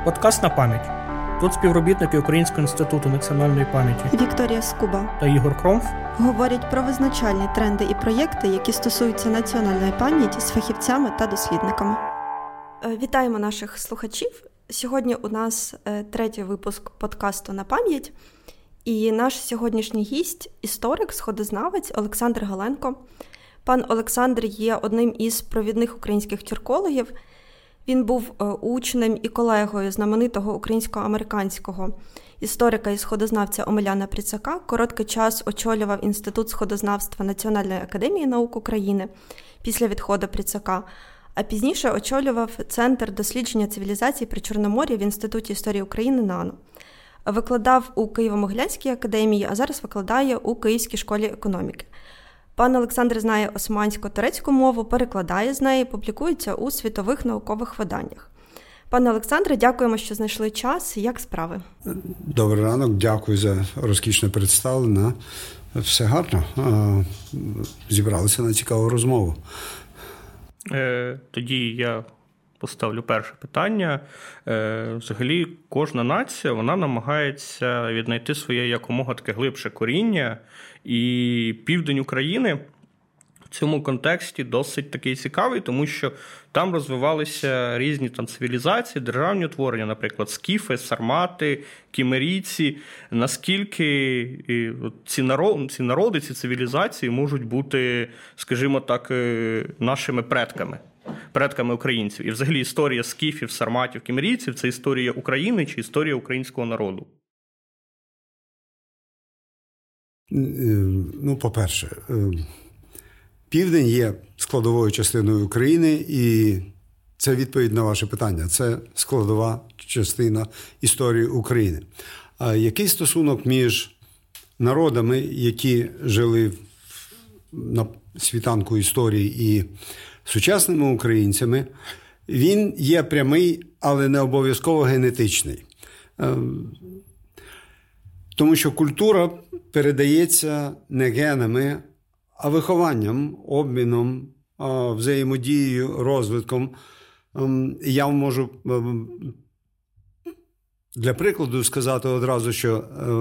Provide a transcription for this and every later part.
Подкаст «На пам'ять». Тут співробітники Українського інституту національної пам'яті Вікторія Скуба та Ігор Кромф говорять про визначальні тренди і проєкти, які стосуються національної пам'яті з фахівцями та дослідниками. Вітаємо наших слухачів. Сьогодні у нас третій випуск подкасту «На пам'ять». І наш сьогоднішній гість – історик, сходознавець Олександр Галенко. Пан Олександр є одним із провідних українських тюркологів. Він був учнем і колегою знаменитого українсько-американського історика і сходознавця Омеляна Прицака. Короткий час очолював Інститут сходознавства Національної академії наук України після відходу Прицака, а пізніше очолював Центр дослідження цивілізацій при Чорномор'ї в Інституті історії України НАНО. Викладав у Києво-Могилянській академії, а зараз викладає у Київській школі економіки. Пан Олександр знає османсько-турецьку мову, перекладає з неї, публікується у світових наукових виданнях. Пане Олександре, дякуємо, що знайшли час. Як справи? Добрий ранок, дякую за розкішне представлення. Все гарно. Зібралися на цікаву розмову. Тоді я поставлю перше питання. Взагалі, кожна нація, вона намагається віднайти своє якомога таке глибше коріння. І південь України в цьому контексті досить такий цікавий, тому що там розвивалися різні цивілізації, державні утворення, наприклад, скіфи, сармати, кімерійці. Наскільки ці народи, ці цивілізації можуть бути, скажімо так, нашими предками українців. І взагалі історія скіфів, сарматів, кімерійців – це історія України чи історія українського народу? По-перше, Південь є складовою частиною України, і це відповідь на ваше питання. Це складова частина історії України. А який стосунок між народами, які жили на світанку історії, і сучасними українцями, він є прямий, але не обов'язково генетичний. Тому що культура передається не генами, а вихованням, обміном, взаємодією, розвитком. Я можу для прикладу сказати одразу, що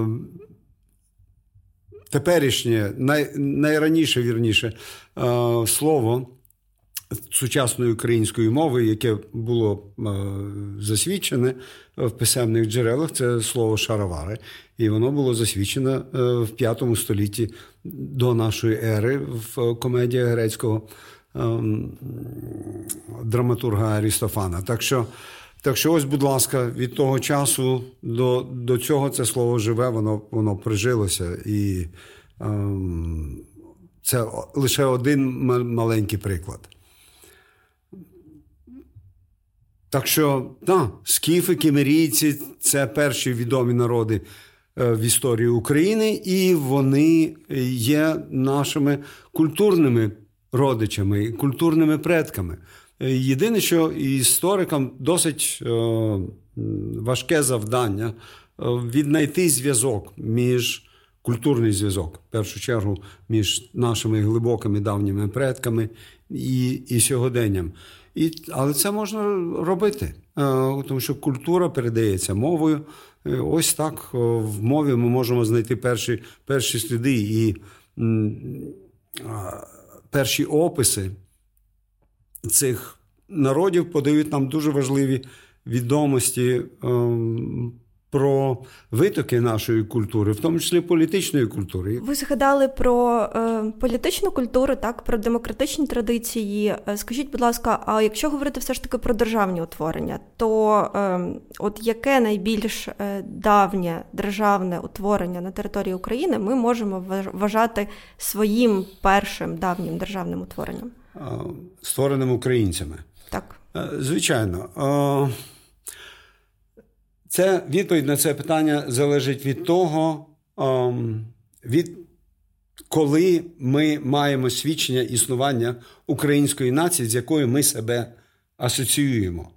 теперішнє, найраніше слово сучасної української мови, яке було засвідчене в писемних джерелах, це слово «шаровари». І воно було засвідчено в V столітті до нашої ери в комедії грецького драматурга Арістофана. Так що ось, будь ласка, від того часу до цього це слово живе, воно прижилося. І це лише один маленький приклад. Так що, скіфи, кімерійці – це перші відомі народи в історії України, і вони є нашими культурними родичами, культурними предками. Єдине, що історикам досить важке завдання віднайти культурний зв'язок, в першу чергу, між нашими глибокими давніми предками і сьогоденням. Але це можна робити, тому що культура передається мовою. Ось так в мові ми можемо знайти перші сліди і перші описи цих народів подають нам дуже важливі відомості про витоки нашої культури, в тому числі політичної культури. Ви згадали про політичну культуру, так, про демократичні традиції. Скажіть, будь ласка, а якщо говорити все ж таки про державні утворення, то от яке найбільш давнє державне утворення на території України ми можемо вважати своїм першим давнім державним утворенням? Створеним українцями. Так. Звичайно. Відповідь на це питання залежить від того, коли ми маємо свідчення існування української нації, з якою ми себе асоціюємо.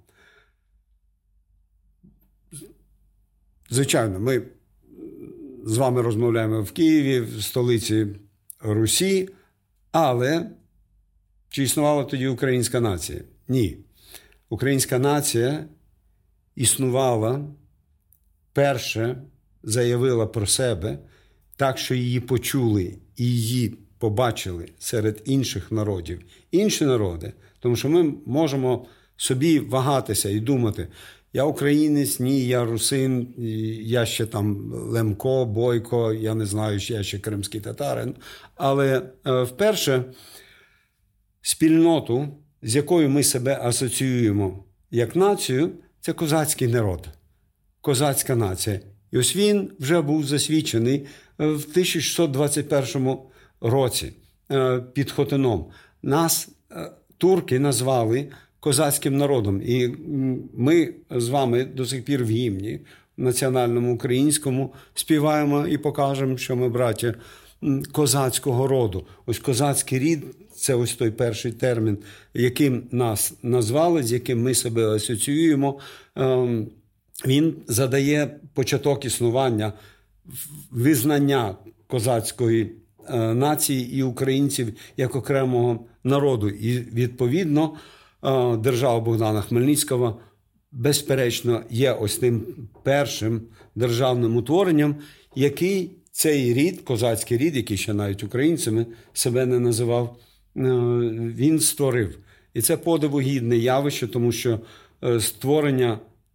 Звичайно, ми з вами розмовляємо в Києві, в столиці Русі, але чи існувала тоді українська нація? Ні. Українська нація існувала, перше заявила про себе так, що її почули і її побачили серед інших народів. Інші народи, тому що ми можемо собі вагатися і думати, я українець, ні, я русин, я ще там Лемко, Бойко, я не знаю, я ще кримський татарин. Але вперше спільноту, з якою ми себе асоціюємо як націю, це козацький народ, козацька нація. І ось він вже був засвідчений в 1621 році під Хотином. Нас турки назвали козацьким народом. І ми з вами до сих пір в гімні національному українському співаємо і покажемо, що ми браття козацького роду. Ось козацький рід – це ось той перший термін, яким нас назвали, з яким ми себе асоціюємо. Він задає початок існування, визнання козацької нації і українців як окремого народу. І, відповідно, держава Богдана Хмельницького, безперечно, є ось тим першим державним утворенням, який цей рід, козацький рід, який ще навіть українцями себе не називав, він створив. І це подивогідне явище, тому що створення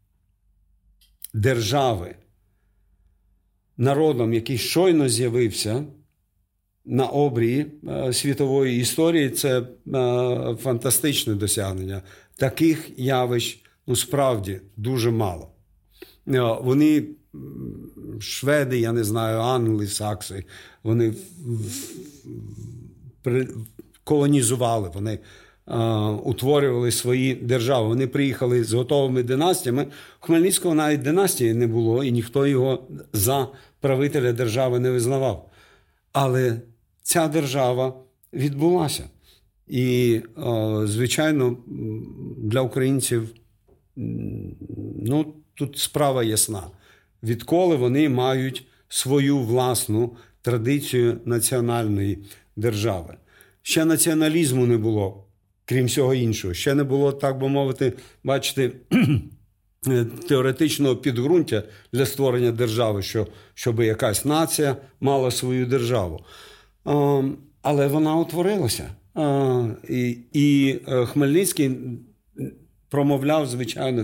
держави народом, який щойно з'явився на обрії світової історії, це фантастичне досягнення. Таких явищ, справді, дуже мало. Вони, шведи, я не знаю, англи, сакси, вони колонізували, вони утворювали свої держави. Вони приїхали з готовими династіями. У Хмельницького навіть династії не було, і ніхто його за правителя держави не визнавав. Але ця держава відбулася. І, звичайно, для українців, тут справа ясна. Відколи вони мають свою власну традицію національної держави. Ще націоналізму не було, крім всього іншого. Ще не було, так би мовити, бачите, теоретичного підґрунтя для створення держави, щоб якась нація мала свою державу. Але вона утворилася. І Хмельницький промовляв, звичайно,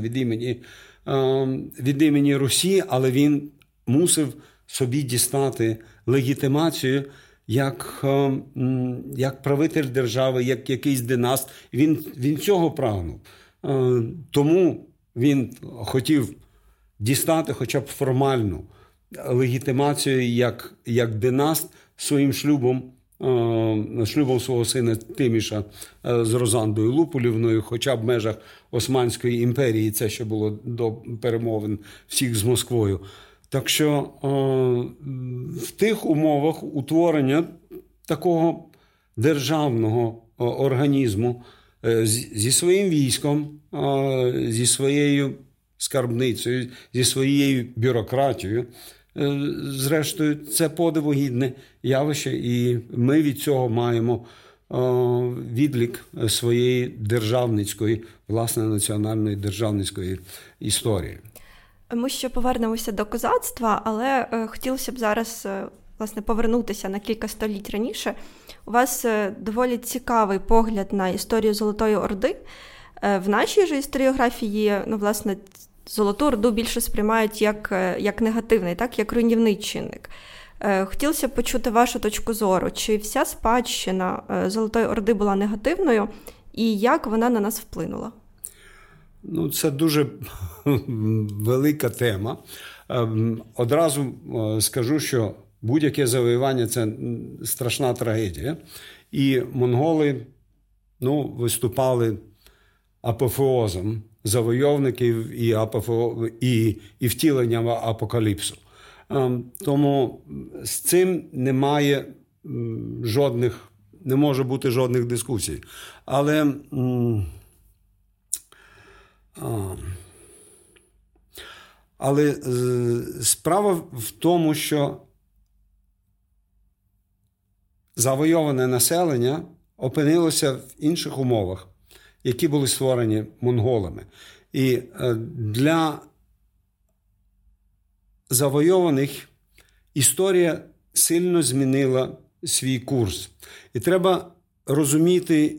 від імені Русі, але він мусив собі дістати легітимацію як правитель держави, як якийсь династ. Він цього прагнув. Тому він хотів дістати хоча б формальну легітимацію як династ своїм шлюбом свого сина Тиміша з Розандою Луполівною, хоча б в межах Османської імперії. Це ще було до перемовин всіх з Москвою. Так що в тих умовах утворення такого державного організму зі своїм військом, зі своєю скарбницею, зі своєю бюрократією, зрештою, це подивогідне явище, і ми від цього маємо відлік своєї державницької, власне, національної державницької історії. Ми ще повернемося до козацтва, але хотілося б зараз, власне, повернутися на кілька століть раніше. У вас доволі цікавий погляд на історію Золотої Орди. В нашій же історіографії, власне, Золоту Орду більше сприймають як негативний, так, як руйнівний чинник. Хотілося б почути вашу точку зору. Чи вся спадщина Золотої Орди була негативною і як вона на нас вплинула? Це дуже велика тема. Одразу скажу, що будь-яке завоювання – це страшна трагедія. І монголи виступали апофеозом завойовників і втіленням апокаліпсу. Тому з цим не може бути жодних дискусій. Але справа в тому, що завойоване населення опинилося в інших умовах, які були створені монголами. І для завойованих історія сильно змінила свій курс. І треба розуміти,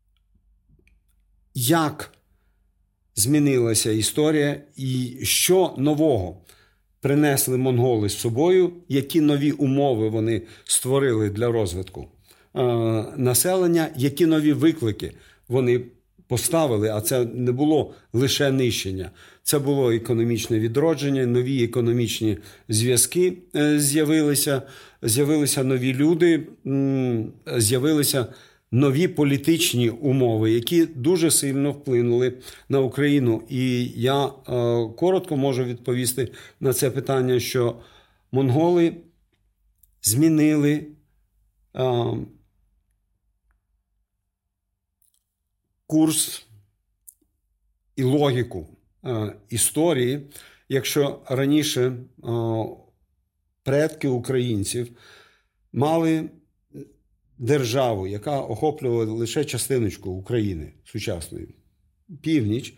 як змінилася історія і що нового принесли монголи з собою, які нові умови вони створили для розвитку населення, які нові виклики вони поставили, а це не було лише нищення. Це було економічне відродження, нові економічні зв'язки з'явилися нові люди, з'явилися нові політичні умови, які дуже сильно вплинули на Україну. І я коротко можу відповісти на це питання, що монголи змінили курс і логіку історії. Якщо раніше предки українців мали державу, яка охоплювала лише частиночку України сучасної, північ,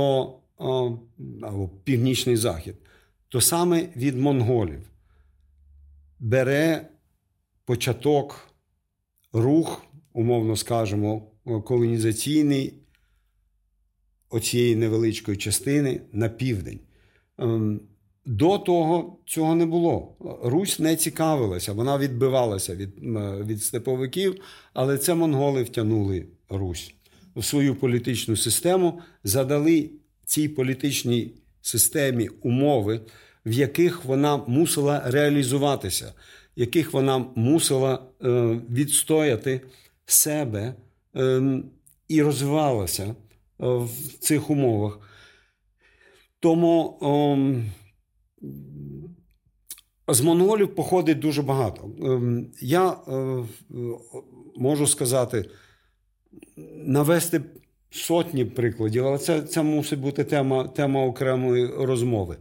або північний захід, то саме від монголів бере початок рух, умовно скажемо, колонізаційний оцієї невеличкої частини на південь. До того цього не було. Русь не цікавилася, вона відбивалася від степовиків, але це монголи втягнули Русь в свою політичну систему, задали цій політичній системі умови, в яких вона мусила реалізуватися, в яких вона мусила відстояти себе і розвивалася в цих умовах. Тому з монголів походить дуже багато. Я можу сказати, навести сотні прикладів, але це мусить бути тема окремої розмови.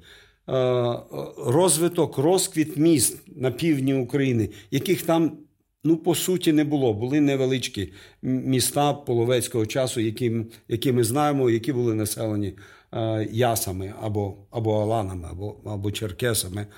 Розквіт міст на півдні України, яких там, по суті, не було. Були невеличкі міста половецького часу, які ми знаємо, які були населені ясами або аланами, або черкесами.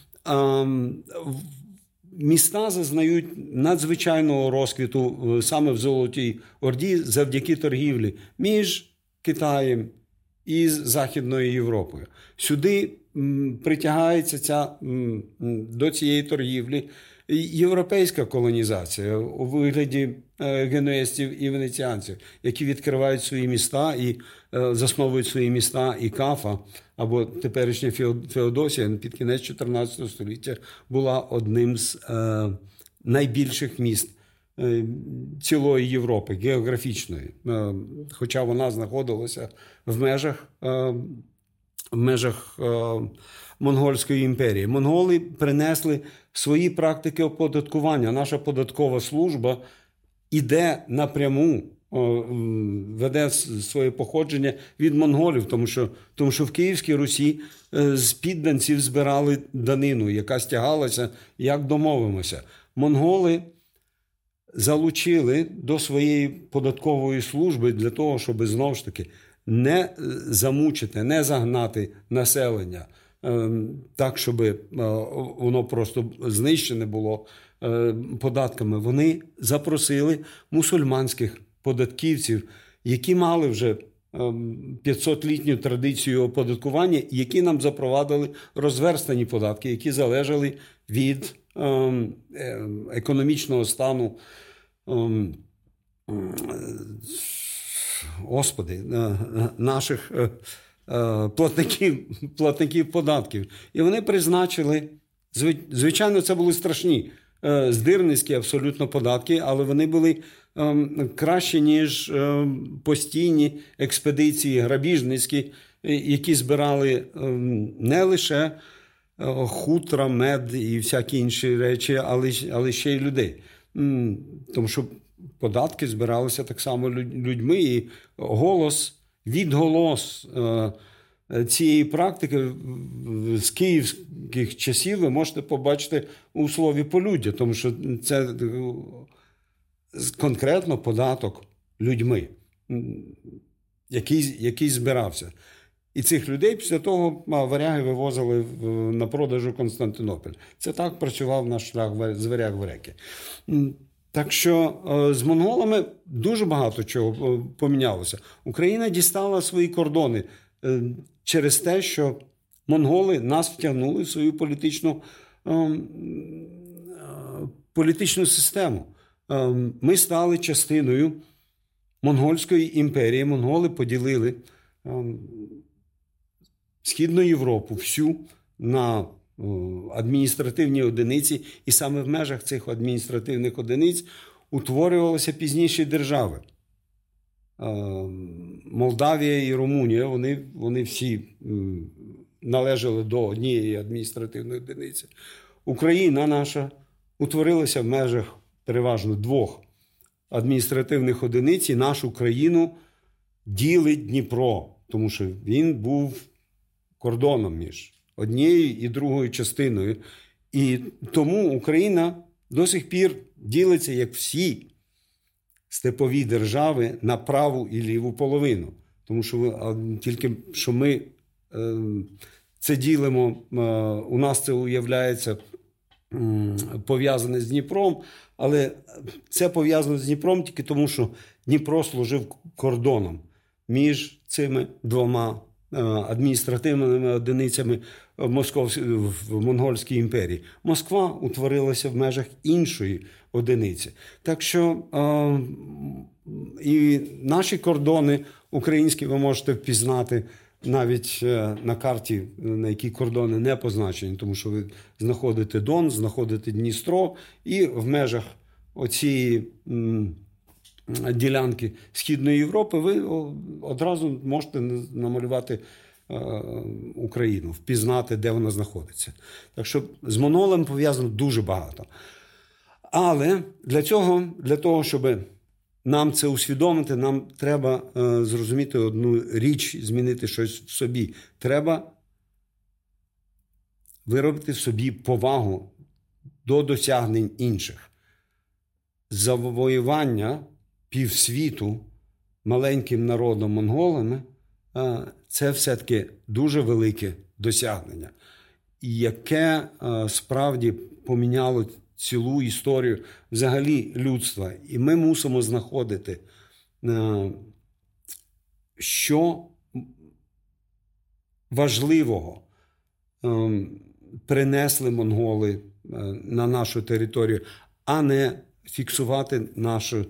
Міста зазнають надзвичайного розквіту саме в Золотій Орді завдяки торгівлі між Китаєм і Західною Європою. Сюди притягається до цієї торгівлі європейська колонізація у вигляді генуезців і венеціанців, які відкривають свої міста і засновують свої міста. І Кафа, або теперішня Феодосія під кінець 14 століття була одним з найбільших міст цілої Європи, географічної, хоча вона знаходилася в межах Монгольської імперії. Монголи принесли свої практики оподаткування. Наша податкова служба іде напряму, веде своє походження від монголів, тому що в Київській Русі з підданців збирали данину, яка стягалася, як домовимося. Монголи залучили до своєї податкової служби для того, щоб, знову ж таки, не замучити, не загнати населення так, щоб воно просто знищене було податками. Вони запросили мусульманських податківців, які мали вже 500-літню традицію оподаткування, які нам запровадили розверстані податки, які залежали від економічного стану наших платників податків. І вони призначили, звичайно, це були страшні здирницькі абсолютно податки, але вони були кращі, ніж постійні експедиції грабіжницькі, які збирали не лише хутра, мед і всякі інші речі, але ще й людей. Тому що податки збиралися так само людьми, і відголос цієї практики з київських часів ви можете побачити у слові полюддя, тому що це конкретно податок людьми, який збирався. І цих людей після того варяги вивозили на продажу Константинополь. Це так працював наш шлях з варяг в греки. Так що з монголами дуже багато чого помінялося. Україна дістала свої кордони через те, що монголи нас втягнули в свою політичну систему. Ми стали частиною Монгольської імперії. Монголи поділили Східну Європу всю на адміністративні одиниці, і саме в межах цих адміністративних одиниць утворювалися пізніші держави. Молдавія і Румунія, вони всі належали до однієї адміністративної одиниці. Україна наша утворилася в межах переважно 2 адміністративних одиниць, і нашу країну ділить Дніпро, тому що він був кордоном між однією і другою частиною. І тому Україна до сих пір ділиться, як всі степові держави, на праву і ліву половину. Тому що тільки що ми це ділимо, у нас це уявляється пов'язане з Дніпром, але це пов'язано з Дніпром тільки тому, що Дніпро служив кордоном між цими 2 адміністративними одиницями в Монгольській імперії. Москва утворилася в межах іншої одиниці. Так що і наші кордони українські ви можете впізнати навіть на карті, на якій кордони не позначені, тому що ви знаходите Дон, знаходите Дністро, і в межах оцієї ділянки Східної Європи ви одразу можете намалювати Україну, впізнати, де вона знаходиться. Так що з монголами пов'язано дуже багато. Але для того, щоб нам це усвідомити, нам треба зрозуміти одну річ, змінити щось в собі. Треба виробити в собі повагу до досягнень інших. Завоювання півсвіту маленьким народом монголами – це все-таки дуже велике досягнення, яке справді поміняло цілу історію взагалі людства. І ми мусимо знаходити, що важливого принесли монголи на нашу територію, а не фіксувати нашу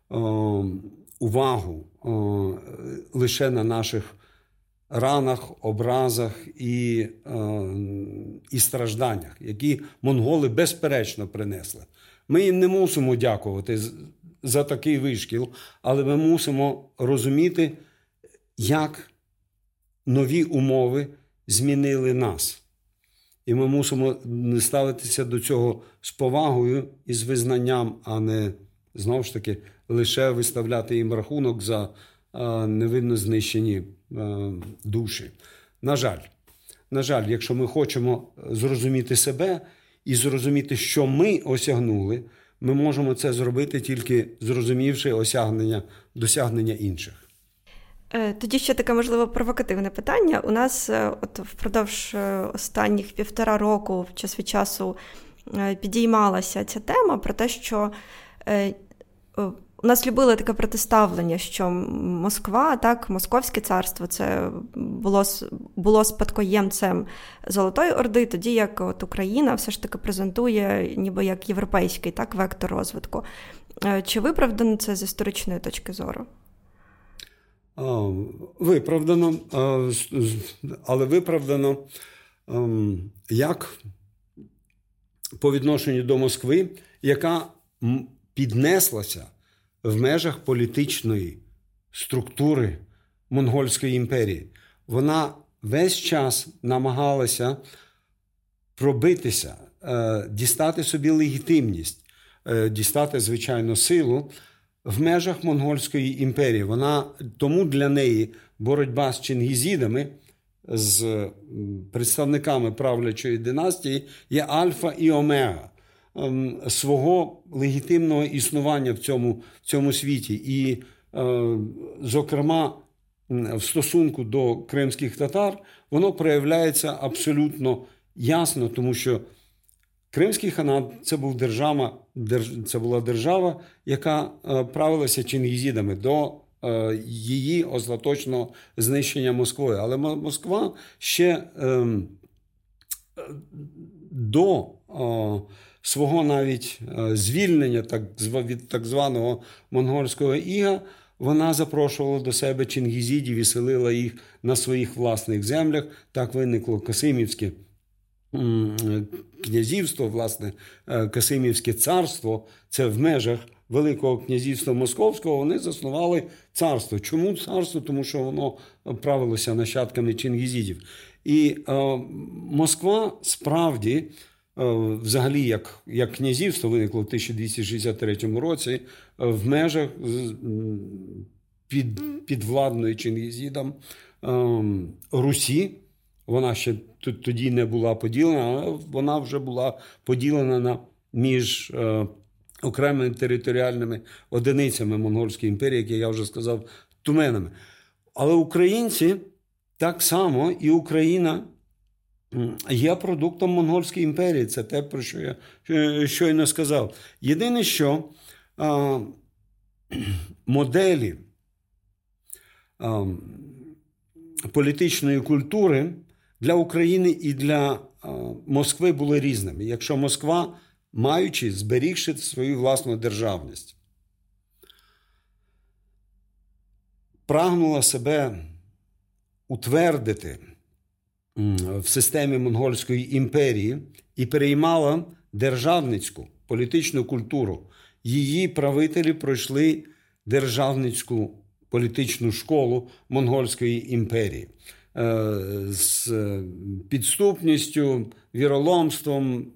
увагу лише на наших ранах, образах і стражданнях, які монголи безперечно принесли. Ми їм не мусимо дякувати за такий вишкіл, але ми мусимо розуміти, як нові умови змінили нас. І ми мусимо ставитися до цього з повагою і з визнанням, а не, знову ж таки, лише виставляти їм рахунок за невинно знищені душі. На жаль, якщо ми хочемо зрозуміти себе і зрозуміти, що ми осягнули, ми можемо це зробити тільки зрозумівши досягнення інших. Тоді ще таке, можливо, провокативне питання. У нас впродовж останніх 1,5 року час від часу підіймалася ця тема про те, що у нас любили таке протиставлення, що Москва, так, Московське царство, це було спадкоємцем Золотої Орди, тоді як Україна все ж таки презентує ніби як європейський, так, вектор розвитку. Чи виправдано це з історичної точки зору? Виправдано, але виправдано як по відношенню до Москви, яка піднеслася в межах політичної структури Монгольської імперії. Вона весь час намагалася пробитися, дістати собі легітимність, дістати, звичайно, силу в межах Монгольської імперії. Тому для неї боротьба з чингізідами, з представниками правлячої династії, є альфа і омега свого легітимного існування в цьому світі. І, зокрема, в стосунку до кримських татар, воно проявляється абсолютно ясно, тому що Кримський ханат – це була держава, яка правилася чингізідами до її остаточного знищення Москвою. Але Москва ще до свого навіть звільнення від так званого монгольського іга, вона запрошувала до себе чингізідів і селила їх на своїх власних землях. Так виникло Касимівське князівство, власне, Касимівське царство. Це в межах Великого князівства Московського вони заснували царство. Чому царство? Тому що воно правилося нащадками чингізідів. І Москва справді, взагалі, як князівство виникло в 1263 році, в межах підвладної чингізідам Русі. Вона ще тоді не була поділена, але вона вже була поділена між окремими територіальними одиницями Монгольської імперії, як я вже сказав, туменами. Але українці так само, і Україна є продуктом Монгольської імперії. Це те, про що я щойно сказав. Єдине, що моделі політичної культури для України і для Москви були різними. Якщо Москва, зберігши свою власну державність, прагнула себе утвердити в системі Монгольської імперії і переймала державницьку політичну культуру, її правителі пройшли державницьку політичну школу Монгольської імперії. З підступністю, віроломством,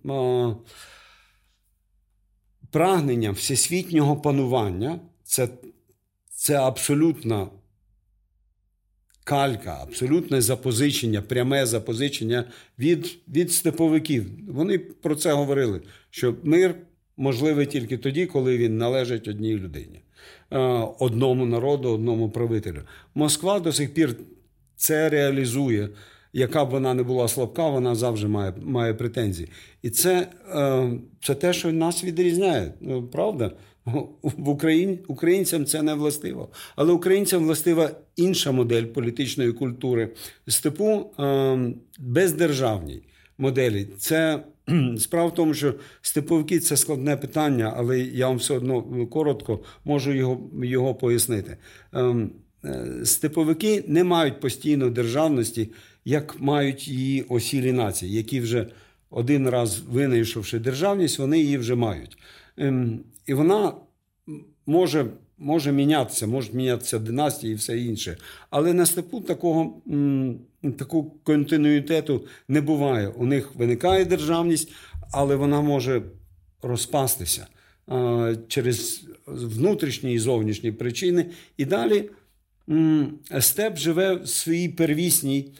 прагненням всесвітнього панування – це абсолютна калька, абсолютне запозичення, пряме запозичення від степовиків. Вони про це говорили, що мир можливий тільки тоді, коли він належить одній людині, одному народу, одному правителю. Москва до сих пір це реалізує. Яка б вона не була слабка, вона завжди має претензії. І це те, що нас відрізняє. Правда? Українцям це не властиво. Але українцям властива інша модель політичної культури. Степу бездержавній моделі. Це справа в тому, що степовики – це складне питання, але я вам все одно коротко можу його пояснити. Степовики не мають постійно державності, як мають її осілі нації, які вже один раз винайшовши державність, вони її вже мають. І вона може мінятися, можуть мінятися династії і все інше. Але на степу такого континуїтету не буває. У них виникає державність, але вона може розпастися через внутрішні і зовнішні причини. І далі степ живе в своїй первісній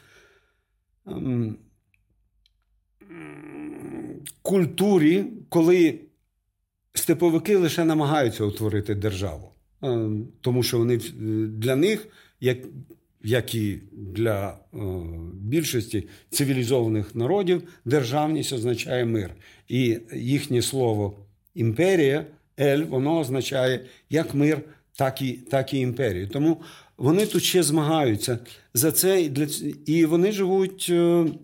культурі, коли степовики лише намагаються утворити державу. Тому що вони для них, як і для більшості цивілізованих народів, державність означає мир. І їхнє слово «імперія», «ель», воно означає як мир, так і імперію. Тому вони тут ще змагаються за це, і вони живуть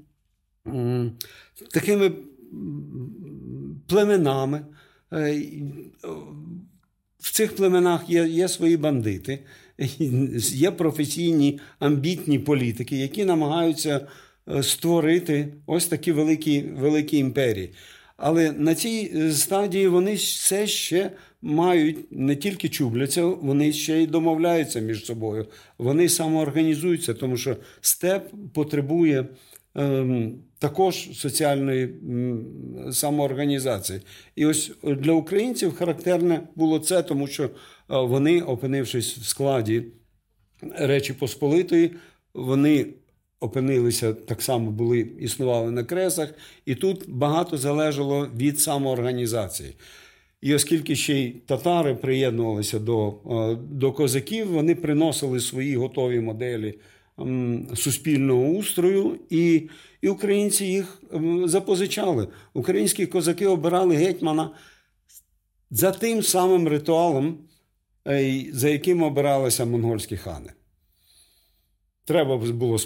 такими племенами. В цих племенах є свої бандити, є професійні амбітні політики, які намагаються створити ось такі великі імперії. Але на цій стадії вони все ще мають, не тільки чубляться, вони ще й домовляються між собою. Вони самоорганізуються, тому що степ потребує також соціальної самоорганізації. І ось для українців характерне було це, тому що вони, опинившись в складі Речі Посполитої, вони опинилися, так само існували на кресах, і тут багато залежало від самоорганізації. І оскільки ще й татари приєднувалися до козаків, вони приносили свої готові моделі суспільного устрою, і українці їх запозичали. Українські козаки обирали гетьмана за тим самим ритуалом, за яким обиралися монгольські хани. Треба було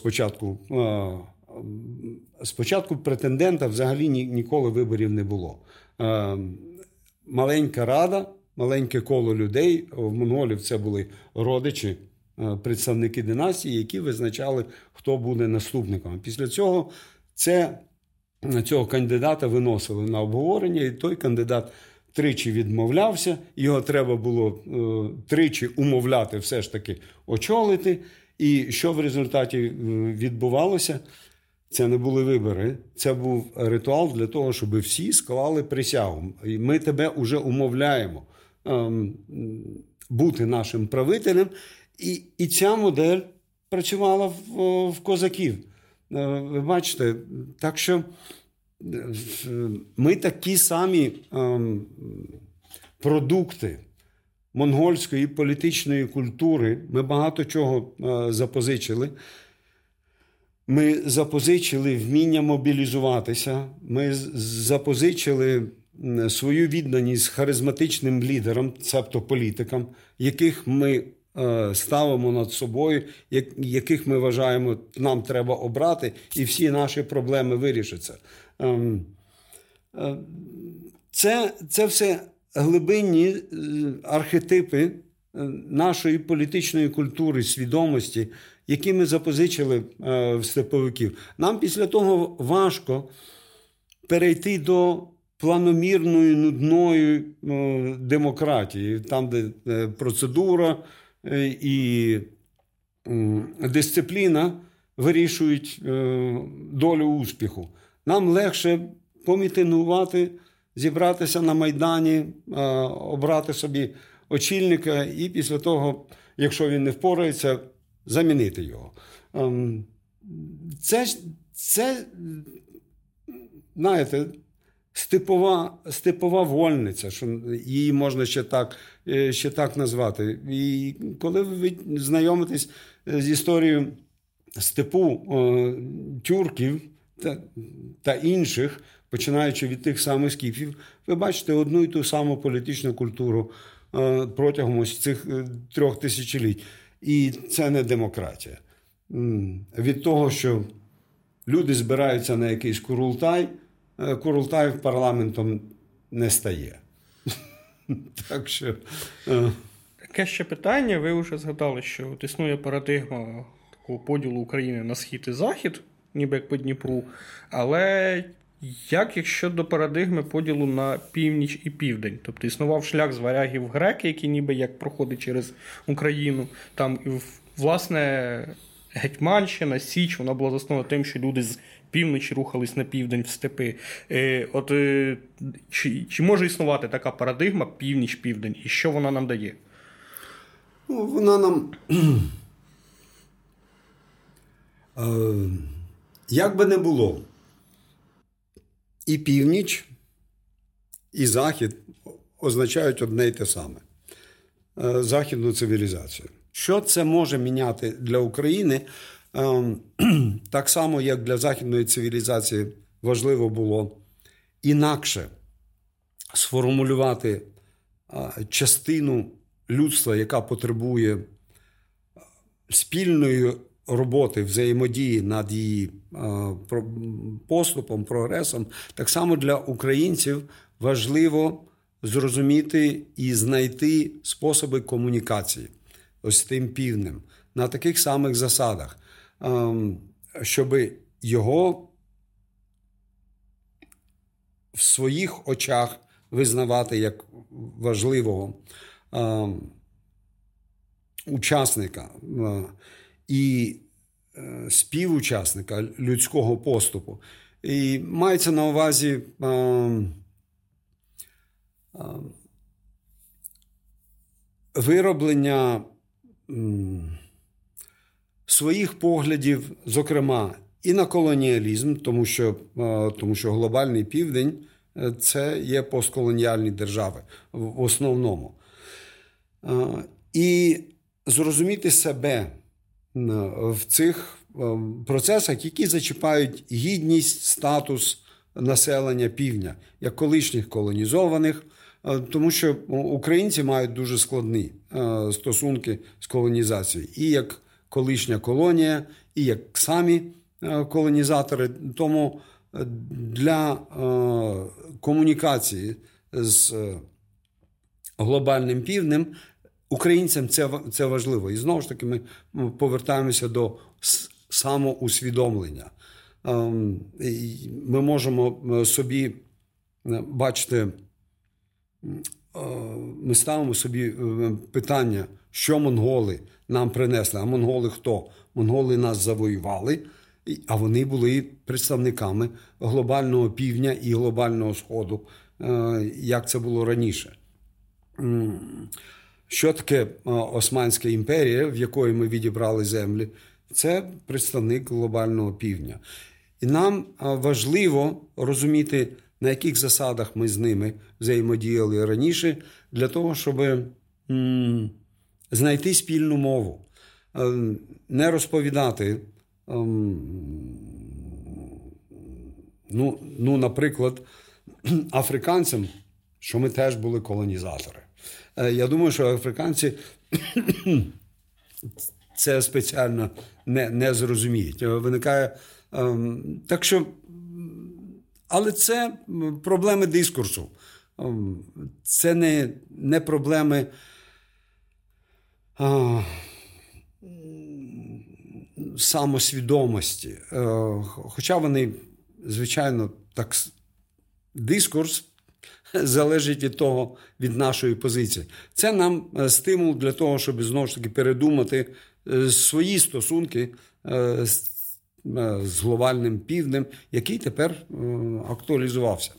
спочатку претендента взагалі ніколи виборів не було. Маленька рада, маленьке коло людей, в монголів це були родичі, представники династії, які визначали, хто буде наступником. Після цього цього кандидата виносили на обговорення, і той кандидат тричі відмовлявся, його треба було тричі умовляти все ж таки очолити. І що в результаті відбувалося? Це не були вибори, це був ритуал для того, щоб всі склали присягу. І ми тебе вже умовляємо бути нашим правителем. І ця модель працювала в козаків. Ви бачите, так що ми такі самі продукти монгольської політичної культури, ми багато чого запозичили. Ми запозичили вміння мобілізуватися, ми запозичили свою відданість харизматичним лідерам, цебто політикам, яких ми ставимо над собою, яких ми вважаємо, нам треба обрати, і всі наші проблеми вирішаться. Це все глибинні архетипи нашої політичної культури, свідомості, які ми запозичили в степовиків. Нам після того важко перейти до планомірної, нудної демократії, там, де процедура і дисципліна вирішують долю успіху. Нам легше помітингувати, зібратися на Майдані, обрати собі очільника і після того, якщо він не впорається, замінити його. Це знаєте, степова вольниця, що її можна ще так назвати. І коли ви знайомитесь з історією степу тюрків та інших, починаючи від тих самих скіфів, ви бачите одну і ту саму політичну культуру протягом ось цих 3 тисячоліть. І це не демократія. Від того, що люди збираються на якийсь Курултай парламентом не стає. Так що... Таке ще питання. Ви вже згадали, що існує парадигма такого поділу України на схід і захід, ніби як по Дніпру. Але як щодо парадигми поділу на північ і південь? Тобто існував шлях з варягів в греки, який ніби як проходить через Україну. Там, власне, Гетьманщина, Січ, вона була заснована тим, що люди з півночі рухались на південь в степи. Чи може існувати така парадигма північ-південь? І що вона нам дає? Ну, вона нам... Як би не було, і північ, і захід означають одне й те саме. Західну цивілізацію. Що це може міняти для України? Так само, як для західної цивілізації важливо було інакше сформулювати частину людства, яка потребує спільної роботи, взаємодії над її поступом, прогресом, так само для українців важливо зрозуміти і знайти способи комунікації ось з тим півднем на таких самих засадах, щоб його в своїх очах визнавати як важливого учасника і співучасника людського поступу. І мається на увазі вироблення своїх поглядів, зокрема, і на колоніалізм, тому що глобальний південь, це є постколоніальні держави в основному. І зрозуміти себе в цих процесах, які зачіпають гідність, статус населення півдня, як колишніх колонізованих, тому що українці мають дуже складні стосунки з колонізацією. І як колишня колонія, і як самі колонізатори. Тому для комунікації з глобальним півднем українцям це важливо. І знову ж таки ми повертаємося до самоусвідомлення. Ми можемо собі бачити, ми ставимо собі питання, що монголи нам принесли. А монголи хто? Монголи нас завоювали, а вони були представниками глобального півдня і глобального сходу, як це було раніше. Що таке Османська імперія, в якої ми відібрали землі? Це представник глобального півдня. І нам важливо розуміти, на яких засадах ми з ними взаємодіяли раніше, для того, щоб знайти спільну мову. Не розповідати, наприклад, африканцям, що ми теж були колонізатори. Я думаю, що африканці це спеціально не зрозуміють. Виникає так що, але це проблеми дискурсу. Це не проблеми самосвідомості. Хоча вони, звичайно, так, дискурс залежить від нашої позиції. Це нам стимул для того, щоб знову ж таки передумати свої стосунки з глобальним півднем, який тепер актуалізувався.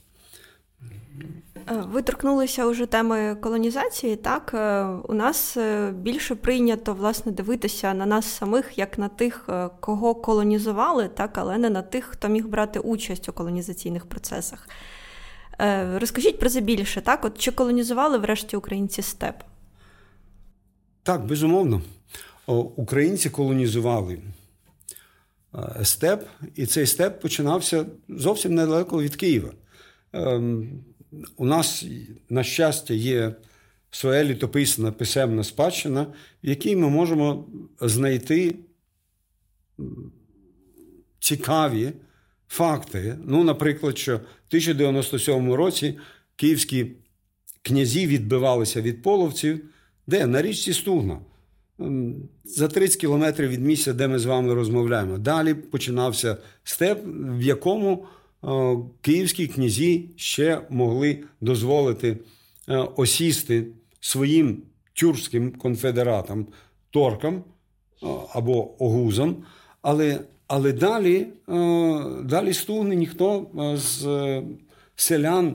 Ви торкнулися уже теми колонізації, так? У нас більше прийнято, власне, дивитися на нас самих, як на тих, кого колонізували, так, але не на тих, хто міг брати участь у колонізаційних процесах. Розкажіть про це більше, так? От чи колонізували врешті українці степ? Так, безумовно. Українці колонізували степ, і цей степ починався зовсім недалеко від Києва. У нас, на щастя, є своя літописна писемна спадщина, в якій ми можемо знайти цікаві факти. Наприклад, що в 1097 році київські князі відбивалися від половців, де? На річці Стугна. За 30 кілометрів від місця, де ми з вами розмовляємо. Далі починався степ, в якому київські князі ще могли дозволити осісти своїм тюркським конфедератам, торкам або огузам, але далі Стугни ніхто з селян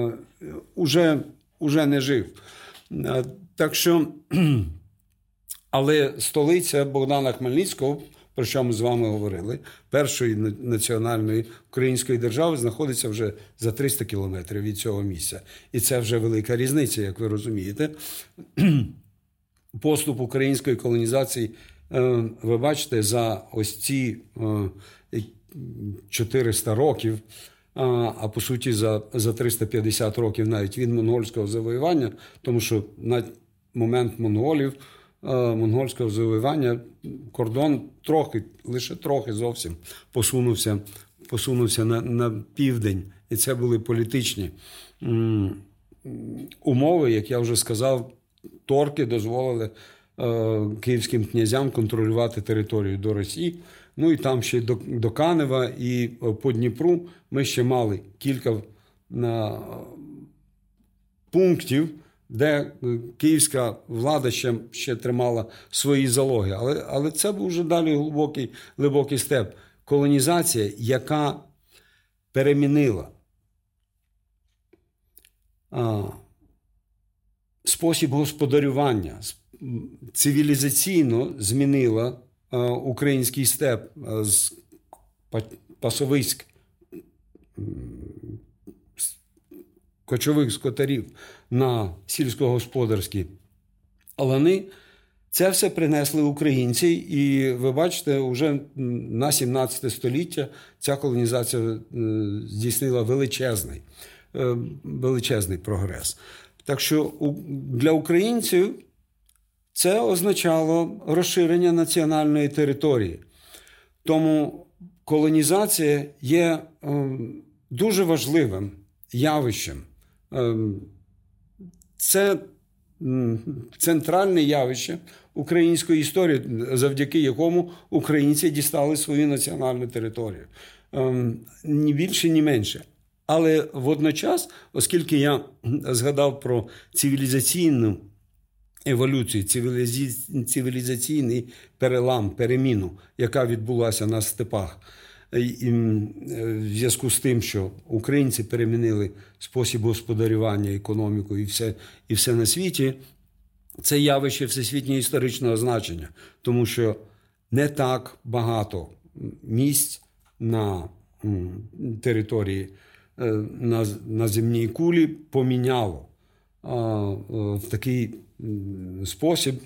уже не жив. Так що, але столиця Богдана Хмельницького, про що ми з вами говорили, першої національної української держави, знаходиться вже за 300 кілометрів від цього місця. І це вже велика різниця, як ви розумієте. Поступ української колонізації, ви бачите, за ось ці 400 років, а по суті за 350 років навіть від монгольського завоювання, тому що на момент монгольського завоювання кордон лише трохи зовсім посунувся на південь. І це були політичні умови, як я вже сказав, торки дозволили київським князям контролювати територію до Росії. І там ще до Канева і по Дніпру ми ще мали кілька пунктів, де київська влада ще тримала свої залоги. Але це був вже далі глибокий степ. Колонізація, яка перемінила спосіб господарювання, цивілізаційно змінила український степ з пасовиськ кочових скотарів на сільськогосподарські лани, це все принесли українці. І ви бачите, вже на 17 століття ця колонізація здійснила величезний прогрес. Так що для українців це означало розширення національної території. Тому колонізація є дуже важливим явищем. Це центральне явище української історії, завдяки якому українці дістали свою національну територію. Ні більше, ні менше. Але водночас, оскільки я згадав про цивілізаційну еволюцію, цивілізаційний переміну, яка відбулася на степах, в зв'язку з тим, що українці перемінили спосіб господарювання, економіку і все на світі, це явище всесвітнього історичного значення, тому що не так багато місць на території, на земній кулі поміняло в такий спосіб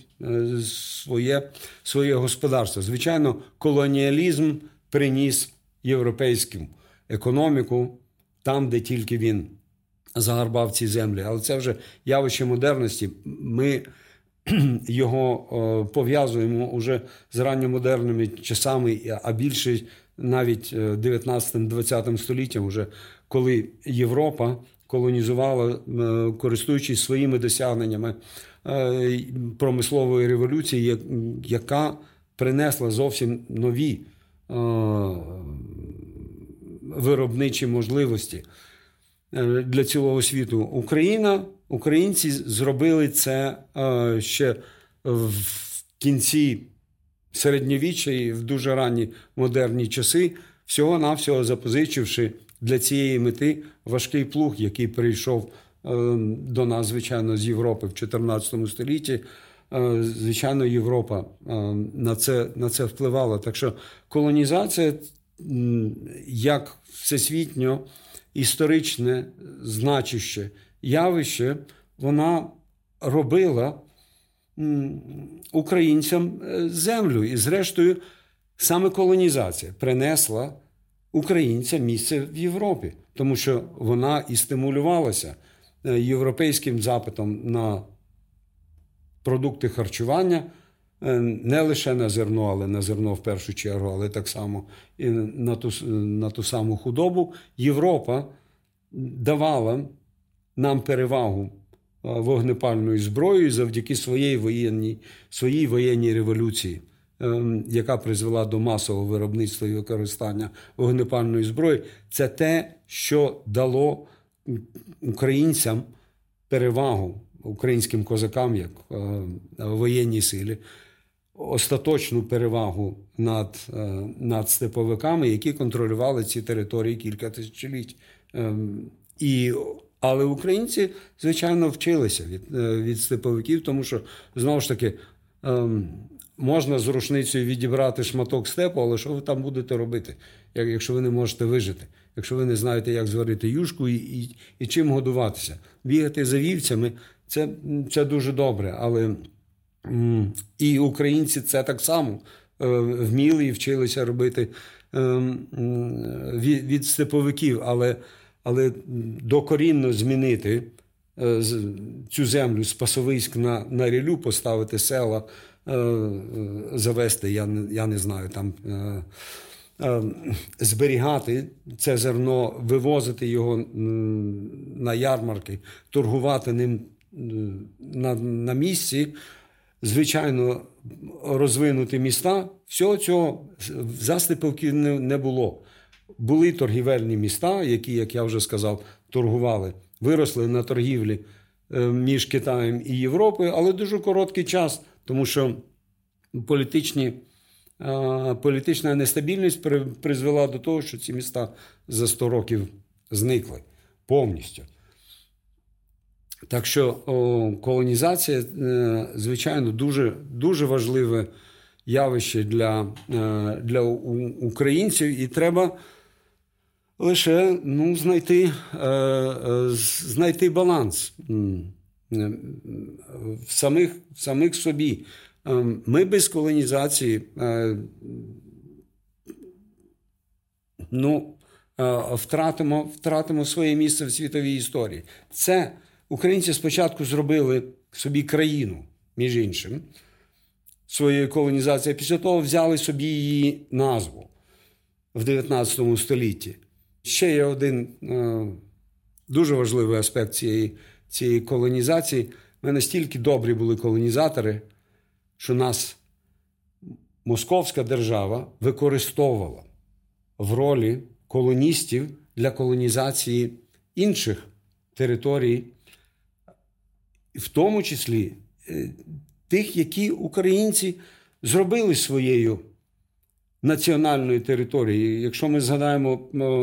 своє господарство. Звичайно, колоніалізм приніс європейську економіку там, де тільки він загарбав ці землі. Але це вже явище модерності. Ми його пов'язуємо уже з ранньомодерними часами, а більше навіть 19-20 століттям, уже коли Європа колонізувала, користуючись своїми досягненнями промислової революції, яка принесла зовсім нові виробничі можливості для цілого світу. Українці зробили це ще в кінці середньовіччя і в дуже ранні модерні часи, всього-навсього запозичивши для цієї мети важкий плуг, який прийшов до нас, звичайно, з Європи в 14 столітті. Звичайно, Європа на це впливала. Так що колонізація, як всесвітньо історичне значуще явище, вона робила українцям землю. І зрештою, саме колонізація принесла українцям місце в Європі, тому що вона і стимулювалася європейським запитом на продукти харчування, не лише на зерно, але на зерно в першу чергу, але так само і на ту саму худобу. Європа давала нам перевагу вогнепальною зброєю завдяки своїй воєнній революції, яка призвела до масового виробництва і використання вогнепальної зброї. Це те, що дало українцям перевагу, українським козакам, як воєнній силі, остаточну перевагу над степовиками, які контролювали ці території кілька тисячоліть. Але українці, звичайно, вчилися від степовиків, тому що, знову ж таки, можна з рушницею відібрати шматок степу, але що ви там будете робити, якщо ви не можете вижити, якщо ви не знаєте, як зварити юшку і чим годуватися. Бігати за вівцями – це дуже добре, але і українці це так само вміли і вчилися робити від степовиків, але докорінно змінити цю землю з пасовиськ на ріллю, поставити села, завести, я не знаю, там зберігати це зерно, вивозити його на ярмарки, торгувати ним на місці, звичайно, розвинути міста. Всього цього за степовиків не було. Були торгівельні міста, які, як я вже сказав, торгували, виросли на торгівлі між Китаєм і Європою, але дуже короткий час, тому що політична нестабільність призвела до того, що ці міста за 100 років зникли повністю. Так що колонізація, звичайно, дуже, дуже важливе явище для українців, і треба лише знайти баланс в самих собі. Ми без колонізації втратимо своє місце в світовій історії. Це українці спочатку зробили собі країну, між іншим, своєю колонізацією, після того взяли собі її назву в 19 столітті. Ще є один дуже важливий аспект цієї колонізації. Ми настільки добрі були колонізатори, що нас московська держава використовувала в ролі колоністів для колонізації інших територій, в тому числі тих, які українці зробили своєю національною територією. Якщо ми згадаємо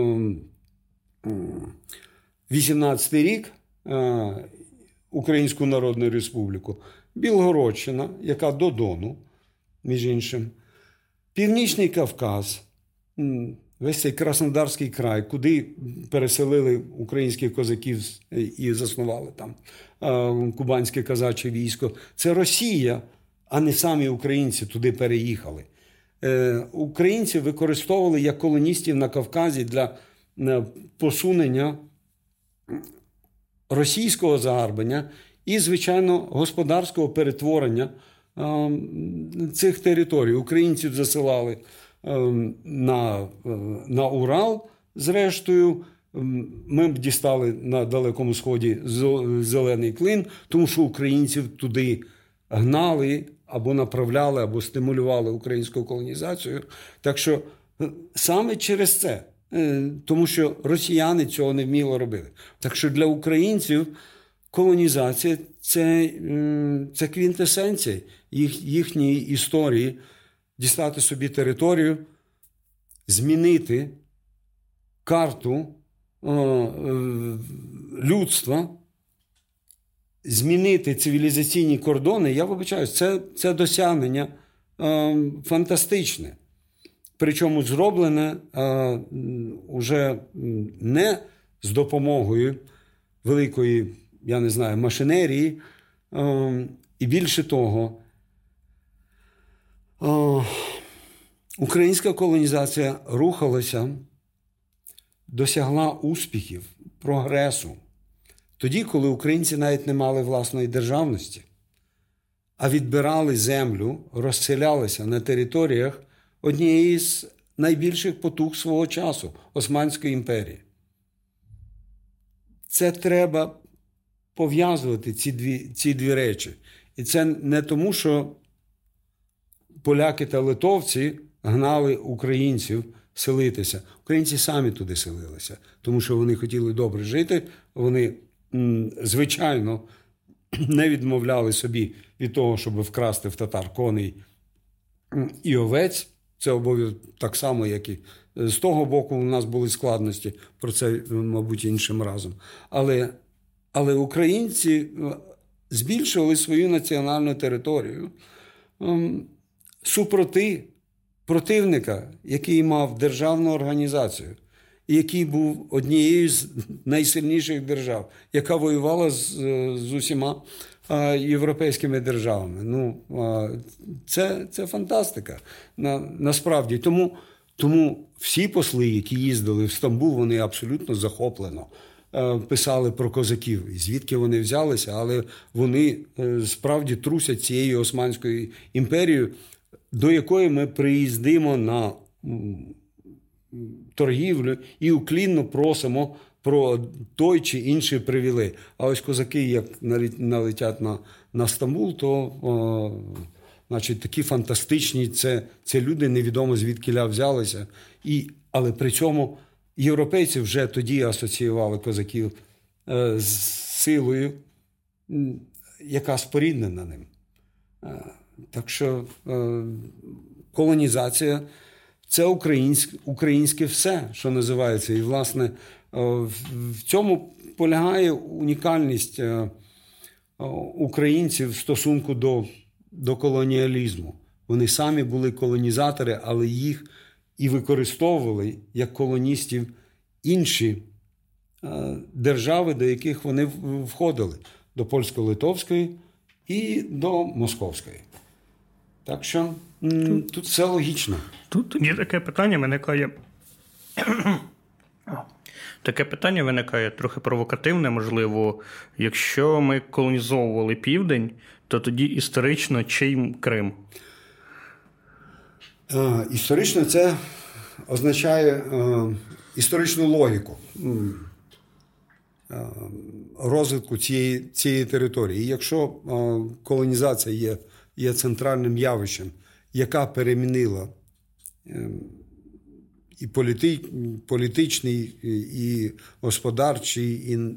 18-й рік, Українську Народну Республіку, Білгородщина, яка до Дону, між іншим, Північний Кавказ, весь цей Краснодарський край, куди переселили українських козаків і заснували там кубанське козаче військо. Це Росія, а не самі українці туди переїхали. Українці використовували як колоністів на Кавказі для посунення російського загарбання і, звичайно, господарського перетворення цих територій. Українців засилали на Урал, зрештою. Ми б дістали на Далекому Сході зелений клин, тому що українців туди гнали, або направляли, або стимулювали українську колонізацію. Так що саме через це, тому що росіяни цього не вміло робили. Так що для українців колонізація – це квінтесенція їхньої історії. Дістати собі територію, змінити карту людства, змінити цивілізаційні кордони, я вибачаюсь, це досягнення фантастичне. Причому зроблене уже не з допомогою великої, я не знаю, машинерії. І більше того, українська колонізація рухалася, досягла успіхів, прогресу. Тоді, коли українці навіть не мали власної державності, а відбирали землю, розселялися на територіях однієї з найбільших потуг свого часу – Османської імперії. Це треба пов'язувати, ці дві речі. І це не тому, що поляки та литовці гнали українців селитися. Українці самі туди селилися, тому що вони хотіли добре жити. Вони, звичайно, не відмовляли собі від того, щоб вкрасти в татар коней і овець. Це обов'язково так само, як і з того боку у нас були складності. Про це, мабуть, іншим разом. Але українці збільшували свою національну територію супроти противника, який мав державну організацію, і який був однією з найсильніших держав, яка воювала з усіма європейськими державами. Це фантастика, насправді. Тому всі посли, які їздили в Стамбул, вони абсолютно захоплено писали про козаків. І звідки вони взялися, але вони справді трусять цією Османською імперією, до якої ми приїздимо на торгівлю і уклінно просимо про той чи інший привілей. А ось козаки, як налетять на Стамбул, то значить, такі фантастичні, це люди невідомо звідкіля взялися. Але при цьому європейці вже тоді асоціювали козаків з силою, яка споріднена ним. Так що колонізація – це українське все, що називається. І, власне, в цьому полягає унікальність українців в стосунку до колоніалізму. Вони самі були колонізатори, але їх і використовували як колоністів інші держави, до яких вони входили, до польсько-литовської і до московської. Так що тут все логічно. Тут тоді таке питання виникає. Таке питання виникає трохи провокативне, можливо. Якщо ми колонізовували Південь, то тоді історично чий Крим? Історично це означає історичну логіку розвитку цієї території. І якщо колонізація є центральним явищем, яка перемінила і політичний, і господарчий, і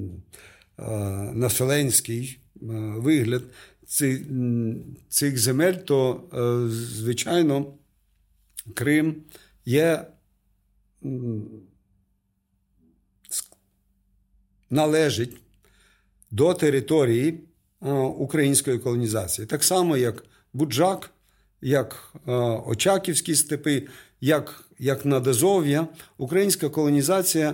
населенський вигляд цих земель, то, звичайно, Крим належить до території української колонізації. Так само, як Буджак, як Очаківські степи, як Надазов'я, українська колонізація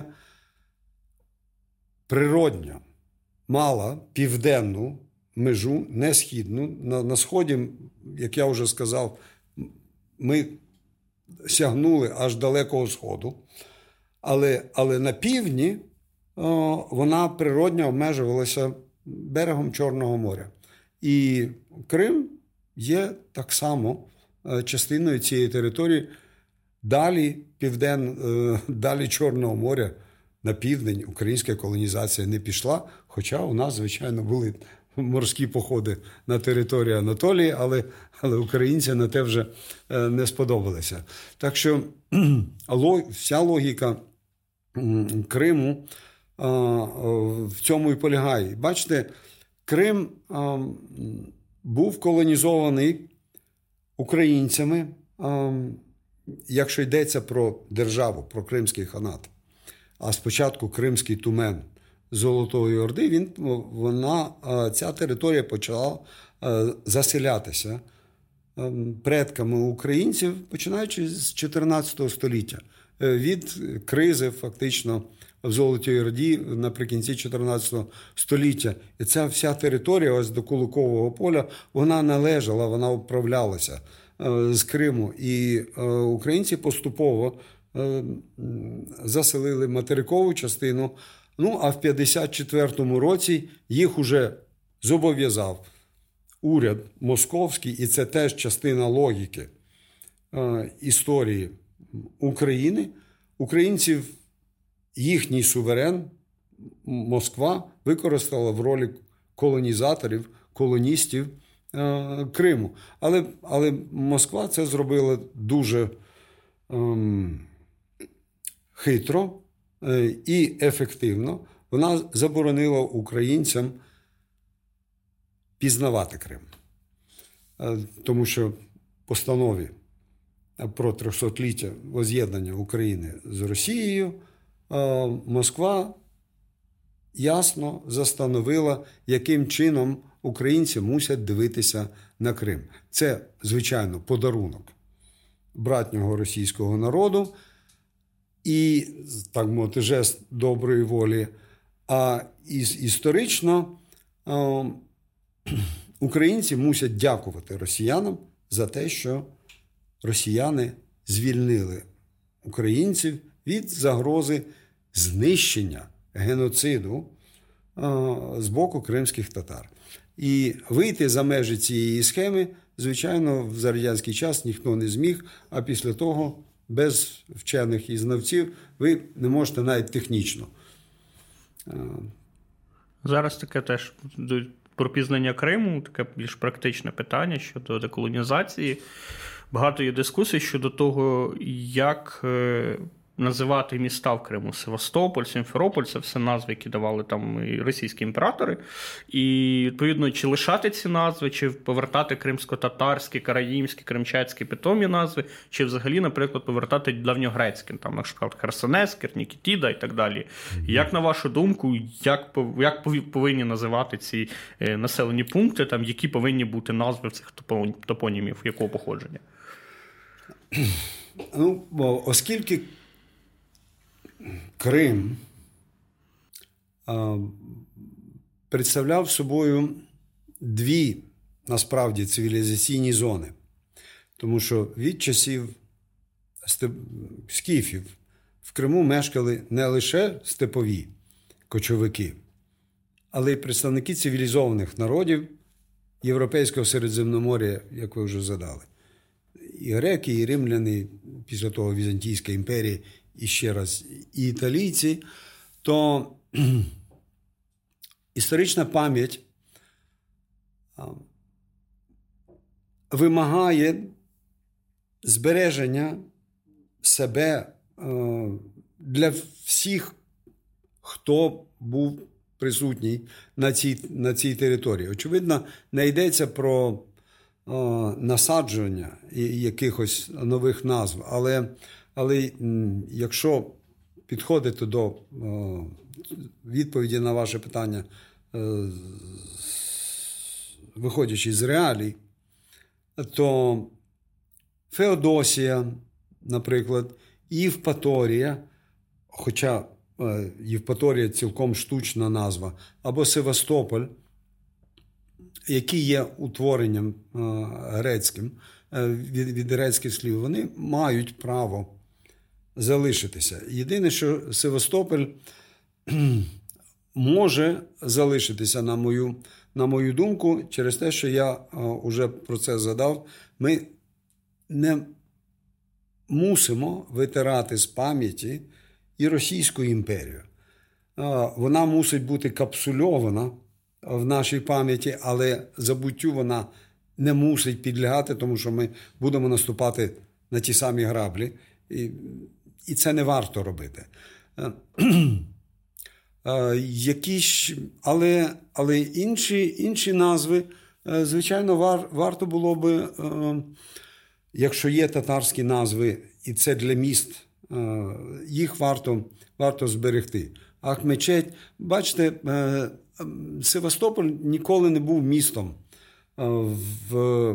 природньо мала південну межу, не східну. На сході, як я вже сказав, ми сягнули аж далекого сходу, але на півдні вона природньо обмежувалася берегом Чорного моря. І Крим є так само частиною цієї території. Далі Чорного моря на південь українська колонізація не пішла, хоча у нас, звичайно, були морські походи на територію Анатолії, але українцям на те вже не сподобалося. Так що вся логіка Криму в цьому і полягає. Бачите, Крим був колонізований українцями, якщо йдеться про державу, про Кримський ханат. А спочатку Кримський тумен Золотої Орди, ця територія почала заселятися предками українців, починаючи з 14 століття. Від кризи, фактично, в Золотій Орді наприкінці 14 століття. І ця вся територія, ось до Куликового поля, вона належала, вона управлялася з Криму. І українці поступово заселили материкову частину. Ну, а в 54-му році їх уже зобов'язав уряд московський, і це теж частина логіки історії України. Українців, їхній суверен, Москва, використала в ролі колонізаторів, колоністів Криму. Але Москва це зробила дуже хитро і ефективно. Вона заборонила українцям пізнавати Крим. Тому що в постанові про 300-ліття воз'єднання України з Росією Москва ясно застановила, яким чином українці мусять дивитися на Крим. Це, звичайно, подарунок братнього російського народу і, так мовити, жест доброї волі. А історично українці мусять дякувати росіянам за те, що росіяни звільнили українців від загрози знищення, геноциду з боку кримських татар. І вийти за межі цієї схеми, звичайно, за радянський час ніхто не зміг, а після того без вчених і знавців ви не можете навіть технічно. Зараз таке теж про пізнання Криму, таке більш практичне питання щодо деколонізації. Багато є дискусій щодо того, як називати міста в Криму. Севастополь, Сімферополь – це все назви, які давали там і російські імператори. І, відповідно, чи лишати ці назви, чи повертати кримсько-татарські, караїмські, кримчацькі питомі назви, чи взагалі, наприклад, повертати давньогрецькі, там, наприклад, Херсонес, Кернікітіда і так далі. Як, на вашу думку, як повинні називати ці населені пункти, там, які повинні бути назви цих топонімів, якого походження? Ну, оскільки Крим представляв собою дві, насправді, цивілізаційні зони. Тому що від часів скіфів в Криму мешкали не лише степові кочовики, але й представники цивілізованих народів Європейського Середземномор'я, як ви вже задали. І греки, і римляни, після того Візантійська імперія, і ще раз і італійці, то історична пам'ять вимагає збереження себе для всіх, хто був присутній на цій території. Очевидно, не йдеться про насадження якихось нових назв, але якщо підходити до відповіді на ваше питання, виходячи з реалій, то Феодосія, наприклад, Євпаторія, хоча Євпаторія цілком штучна назва, або Севастополь, які є утворенням грецьким, від грецьких слів, вони мають право залишитися. Єдине, що Севастополь може залишитися, на мою думку, через те, що я вже про це згадав, ми не мусимо витирати з пам'яті і Російську імперію. Вона мусить бути капсульована в нашій пам'яті, але забуттю вона не мусить підлягати, тому що ми будемо наступати на ті самі граблі, і це не варто робити. Але інші назви, звичайно, варто було би, якщо є татарські назви, і це для міст, їх варто зберегти. Ахмечеть, бачите, Севастополь ніколи не був містом в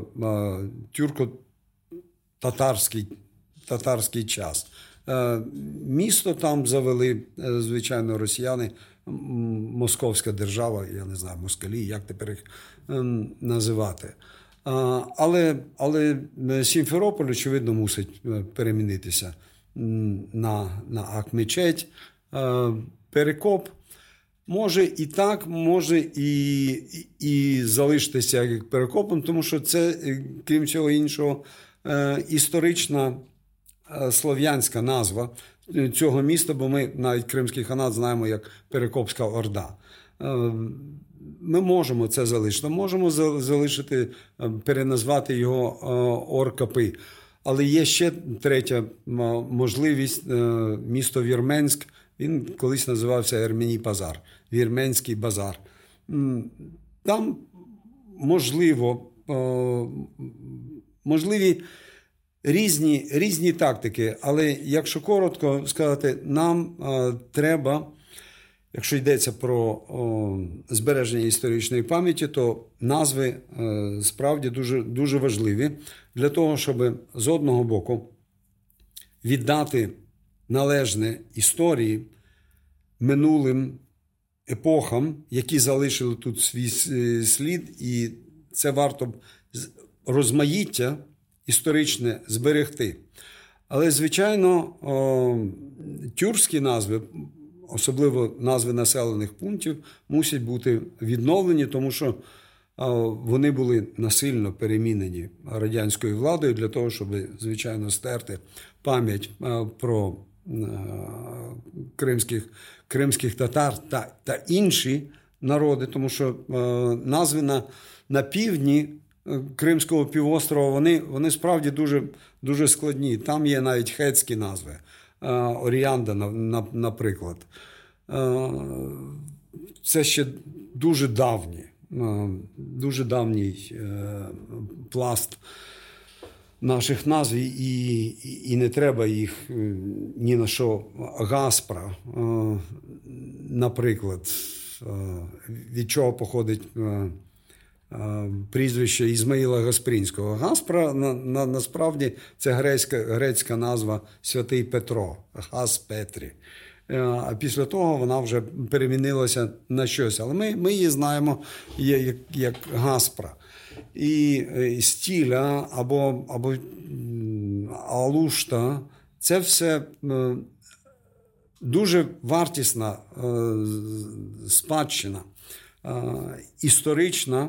тюрко-татарський час. Місто там завели, звичайно, росіяни, Московська держава, я не знаю, москалі, як тепер їх називати. Але Сімферополь, очевидно, мусить перемінитися на Ахмечеть. Перекоп може і так, може і залишитися як Перекопом, тому що це, крім цього іншого, історична слов'янська назва цього міста, бо ми навіть Кримський ханат знаємо як Перекопська Орда. Ми можемо це залишити. Можемо залишити, переназвати його Оркапи. Але є ще третя можливість. Місто Вірменськ, він колись називався Ермені Базар, Вірменський базар. Там можливі різні тактики, але якщо коротко сказати, нам треба, якщо йдеться про збереження історичної пам'яті, то назви справді дуже, дуже важливі для того, щоб з одного боку віддати належне історії минулим епохам, які залишили тут свій слід, і це варто розмаїття історичне зберегти. Але, звичайно, тюркські назви, особливо назви населених пунктів, мусять бути відновлені, тому що вони були насильно перемінені радянською владою для того, щоб, звичайно, стерти пам'ять про кримських татар та інші народи, тому що назви на півдні Кримського півострова, вони справді дуже, дуже складні. Там є навіть хетські назви. Оріанда, наприклад. Це ще дуже давній пласт наших назв, і не треба їх ні на що. Гаспра, наприклад, від чого походить прізвище Ізмаїла Гаспрінського. Гаспра, насправді, це грецька назва Святий Петро, Гас Петрі. а після того вона вже перемінилася на щось. Але ми її знаємо як Гаспра. І Стіля або Алушта – це все дуже вартісна спадщина, історична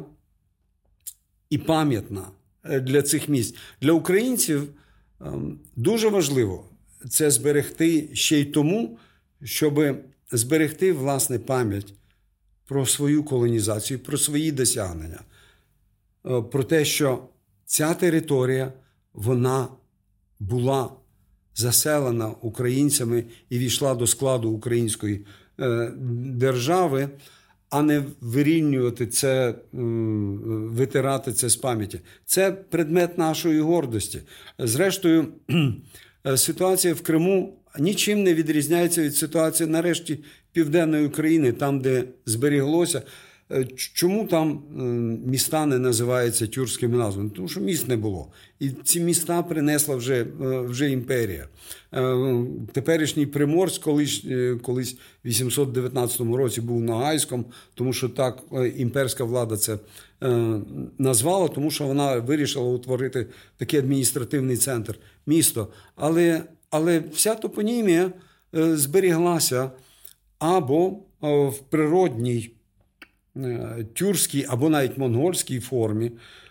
і пам'ятна для цих місць. Для українців дуже важливо це зберегти ще й тому, щоб зберегти, власне, пам'ять про свою колонізацію, про свої досягнення, про те, що ця територія, вона була заселена українцями і війшла до складу української держави, а не вирівнювати це, витирати це з пам'яті. Це предмет нашої гордості. Зрештою, ситуація в Криму нічим не відрізняється від ситуації нарешті Південної України, там, де зберіглося. Чому там міста не називаються тюркськими назвами? Тому що міст не було. І ці міста принесла вже імперія. Теперішній Приморськ колись в 819 році був Ногайськом, тому що так імперська влада це назвала, тому що вона вирішила утворити такий адміністративний центр, місто. Але вся топонімія зберіглася або в природній тюркській або навіть монгольській формі,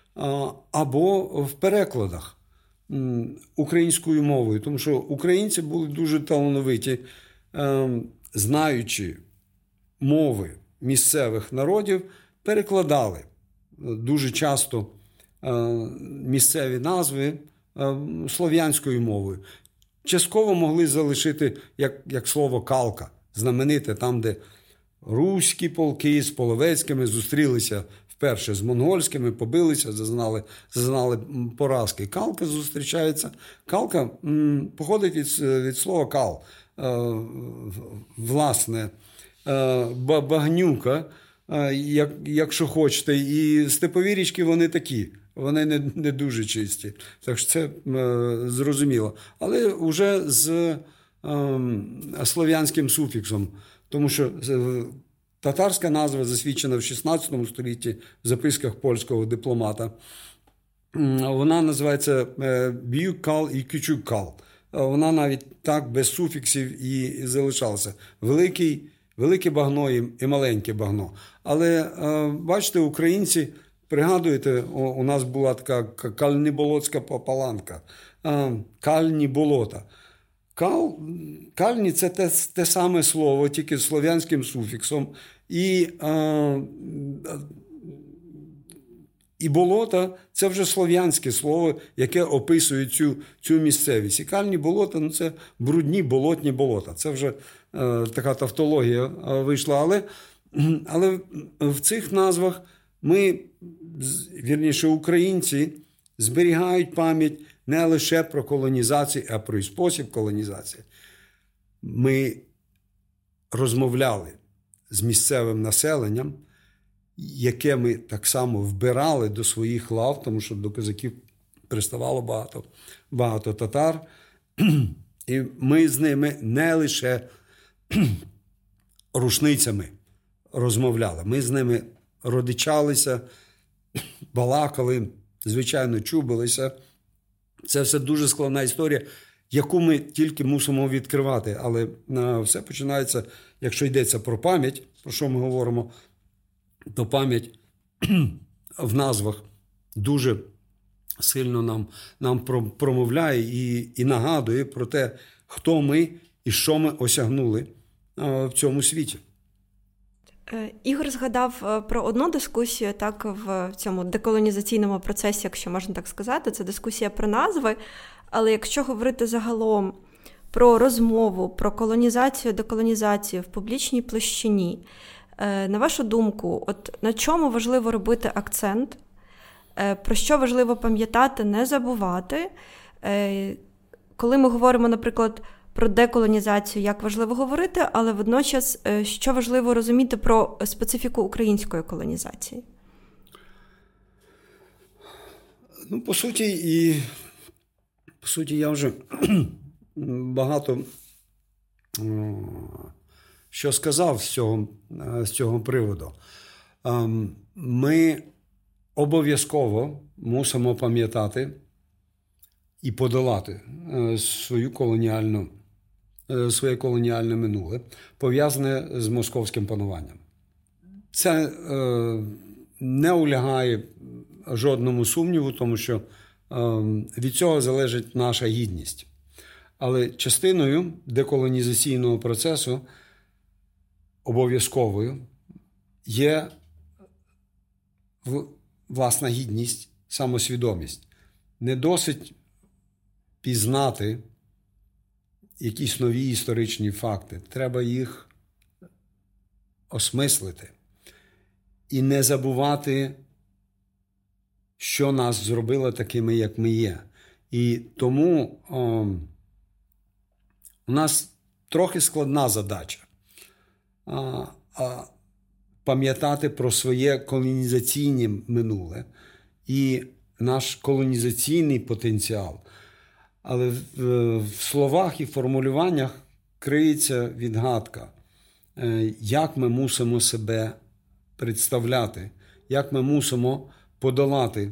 або в перекладах українською мовою. Тому що українці були дуже талановиті, знаючи мови місцевих народів, перекладали дуже часто місцеві назви слов'янською мовою. Частково могли залишити, як слово «калка», знамените, там, де руські полки з половецькими зустрілися вперше з монгольськими, побилися, зазнали поразки. Калка зустрічається. Калка походить від слова «кал». Власне, багнюка, якщо хочете. І степові річки вони такі. Вони не дуже чисті. Так що це зрозуміло. Але вже з слов'янським суфіксом. Тому що татарська назва засвідчена в 16 столітті в записках польського дипломата. Вона називається Б'юк-кал і Кючук-кал. Вона навіть так без суфіксів і залишалася. Велике багно і маленьке багно. Але, бачите, українці, пригадуєте, у нас була така кальніболотська паланка. Кальні болота. Кальні – це те саме слово, тільки з слов'янським суфіксом. І болота – це вже слов'янське слово, яке описує цю місцевість. І кальні болота – це брудні болотні болота. Це вже така тавтологія вийшла. Але в цих назвах українці зберігають пам'ять не лише про колонізацію, а про спосіб колонізації. Ми розмовляли з місцевим населенням, яке ми так само вбирали до своїх лав, тому що до козаків приставало багато татар. І ми з ними не лише рушницями розмовляли. Ми з ними родичалися, балакали, звичайно, чубилися. Це все дуже складна історія, яку ми тільки мусимо відкривати. Але все починається, якщо йдеться про пам'ять, про що ми говоримо, то пам'ять в назвах дуже сильно нам промовляє і нагадує про те, хто ми і що ми осягнули в цьому світі. Ігор згадав про одну дискусію, так, в цьому деколонізаційному процесі, якщо можна так сказати, це дискусія про назви, але якщо говорити загалом про розмову, про колонізацію, деколонізацію в публічній площині, на вашу думку, от на чому важливо робити акцент, про що важливо пам'ятати, не забувати, коли ми говоримо, наприклад, про деколонізацію, як важливо говорити, але водночас, що важливо розуміти про специфіку української колонізації? Ну, по суті, я вже багато що сказав з цього приводу. Ми обов'язково мусимо пам'ятати і подолати своє колоніальне минуле, пов'язане з московським пануванням. Це не улягає жодному сумніву, тому що від цього залежить наша гідність. Але частиною деколонізаційного процесу обов'язковою є власна гідність, самосвідомість. Не досить пізнати якісь нові історичні факти. Треба їх осмислити. І не забувати, що нас зробило такими, як ми є. І тому у нас трохи складна задача пам'ятати про своє колонізаційне минуле і наш колонізаційний потенціал. Але в словах і формулюваннях криється відгадка, як ми мусимо себе представляти, як ми мусимо подолати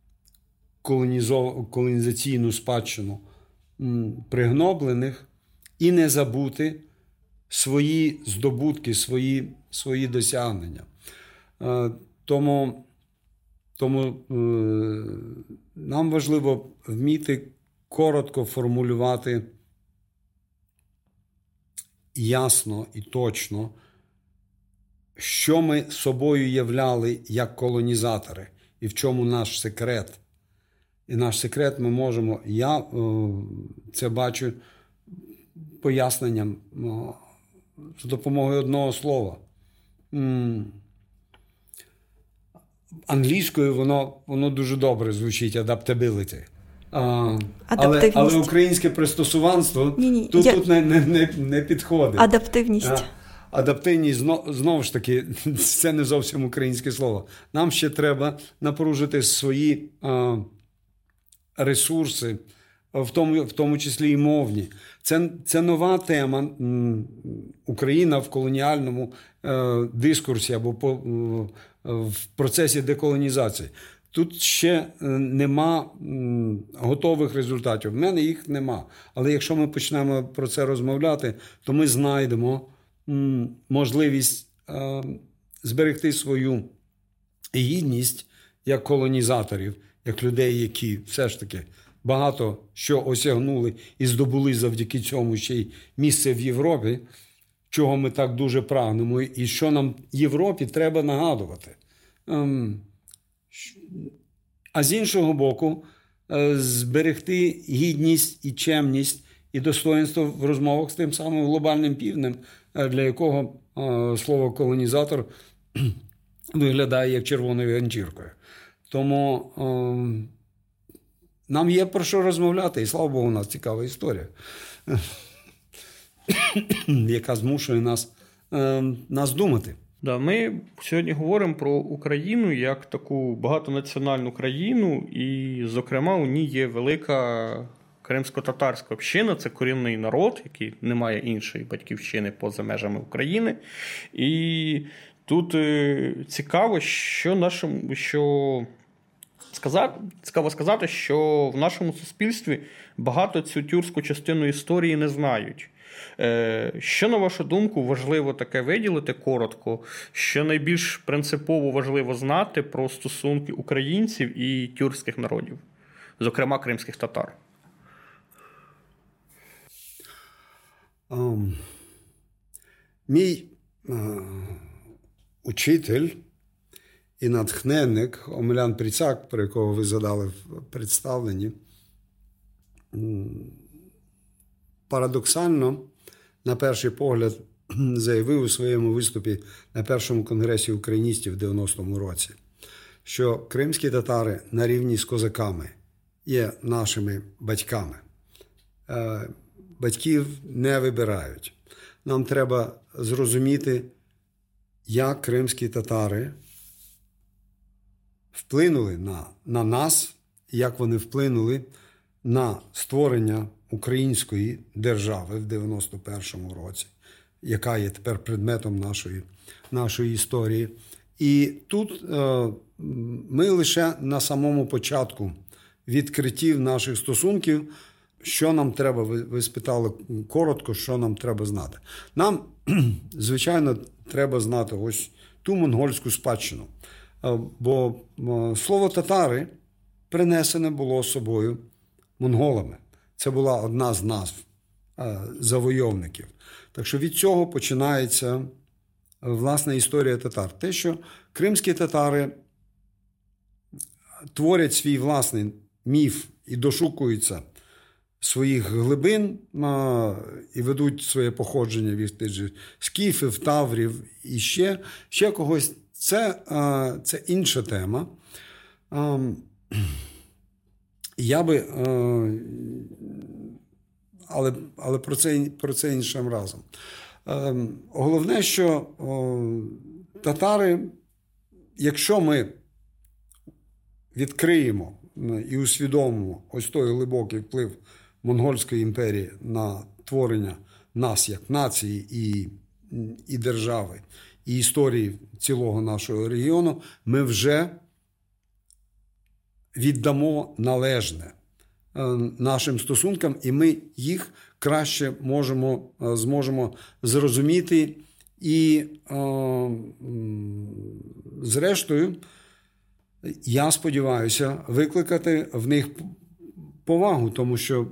колонізаційну спадщину пригноблених і не забути свої здобутки, свої досягнення. Тому нам важливо вміти коротко формулювати ясно і точно, що ми собою являли як колонізатори і в чому наш секрет. І наш секрет ми можемо, я це бачу поясненням за допомогою одного слова. Англійською воно дуже добре звучить, adaptability. Але українське пристосуванство тут не підходить. Адаптивність. Адаптивність, знову ж таки, це не зовсім українське слово. Нам ще треба напружити свої ресурси, в тому числі і мовні. Це нова тема. Україна в колоніальному дискурсі або в процесі деколонізації. Тут ще нема готових результатів. В мене їх нема. Але якщо ми почнемо про це розмовляти, то ми знайдемо можливість зберегти свою гідність як колонізаторів, як людей, які все ж таки багато що осягнули і здобули завдяки цьому ще й місце в Європі, чого ми так дуже прагнемо, і що нам Європі треба нагадувати. А з іншого боку, зберегти гідність і чемність і достоинство в розмовах з тим самим глобальним півднем, для якого слово колонізатор виглядає як червоною ганчіркою. Тому нам є про що розмовляти, і слава Богу, у нас цікава історія, яка змушує нас думати. Да, ми сьогодні говоримо про Україну як таку багатонаціональну країну, і, зокрема, у ній є велика кримсько-татарська община, це корінний народ, який не має іншої батьківщини поза межами України. І тут цікаво, цікаво сказати, що в нашому суспільстві багато цю тюркську частину історії не знають. Що, на вашу думку, важливо таке виділити коротко, що найбільш принципово важливо знати про стосунки українців і тюркських народів, зокрема кримських татар? Мій учитель і натхненник Омелян Пріцак, про якого ви задали в представленні, парадоксально, на перший погляд, заявив у своєму виступі на першому конгресі україністів в 90-му році, що кримські татари на рівні з козаками є нашими батьками. Батьків не вибирають. Нам треба зрозуміти, як кримські татари вплинули на нас, як вони вплинули на створення української держави в 91-му році, яка є тепер предметом нашої історії. І тут ми лише на самому початку відкриттів наших стосунків, що нам треба, ви спитали коротко, що нам треба знати. Нам, звичайно, треба знати ось ту монгольську спадщину. Бо слово татари принесене було з собою монголами. Це була одна з назв завойовників. Так що від цього починається власна історія татар. Те, що кримські татари творять свій власний міф і дошукуються своїх глибин і ведуть своє походження від тих же скіфів, таврів і ще когось. Це інша тема. Я би, але про це іншим разом. Головне, що татари, якщо ми відкриємо і усвідомимо ось той глибокий вплив Монгольської імперії на творення нас як нації і держави, і історії цілого нашого регіону, ми вже віддамо належне нашим стосункам, і ми їх краще зможемо зрозуміти і, зрештою, я сподіваюся, викликати в них повагу, тому що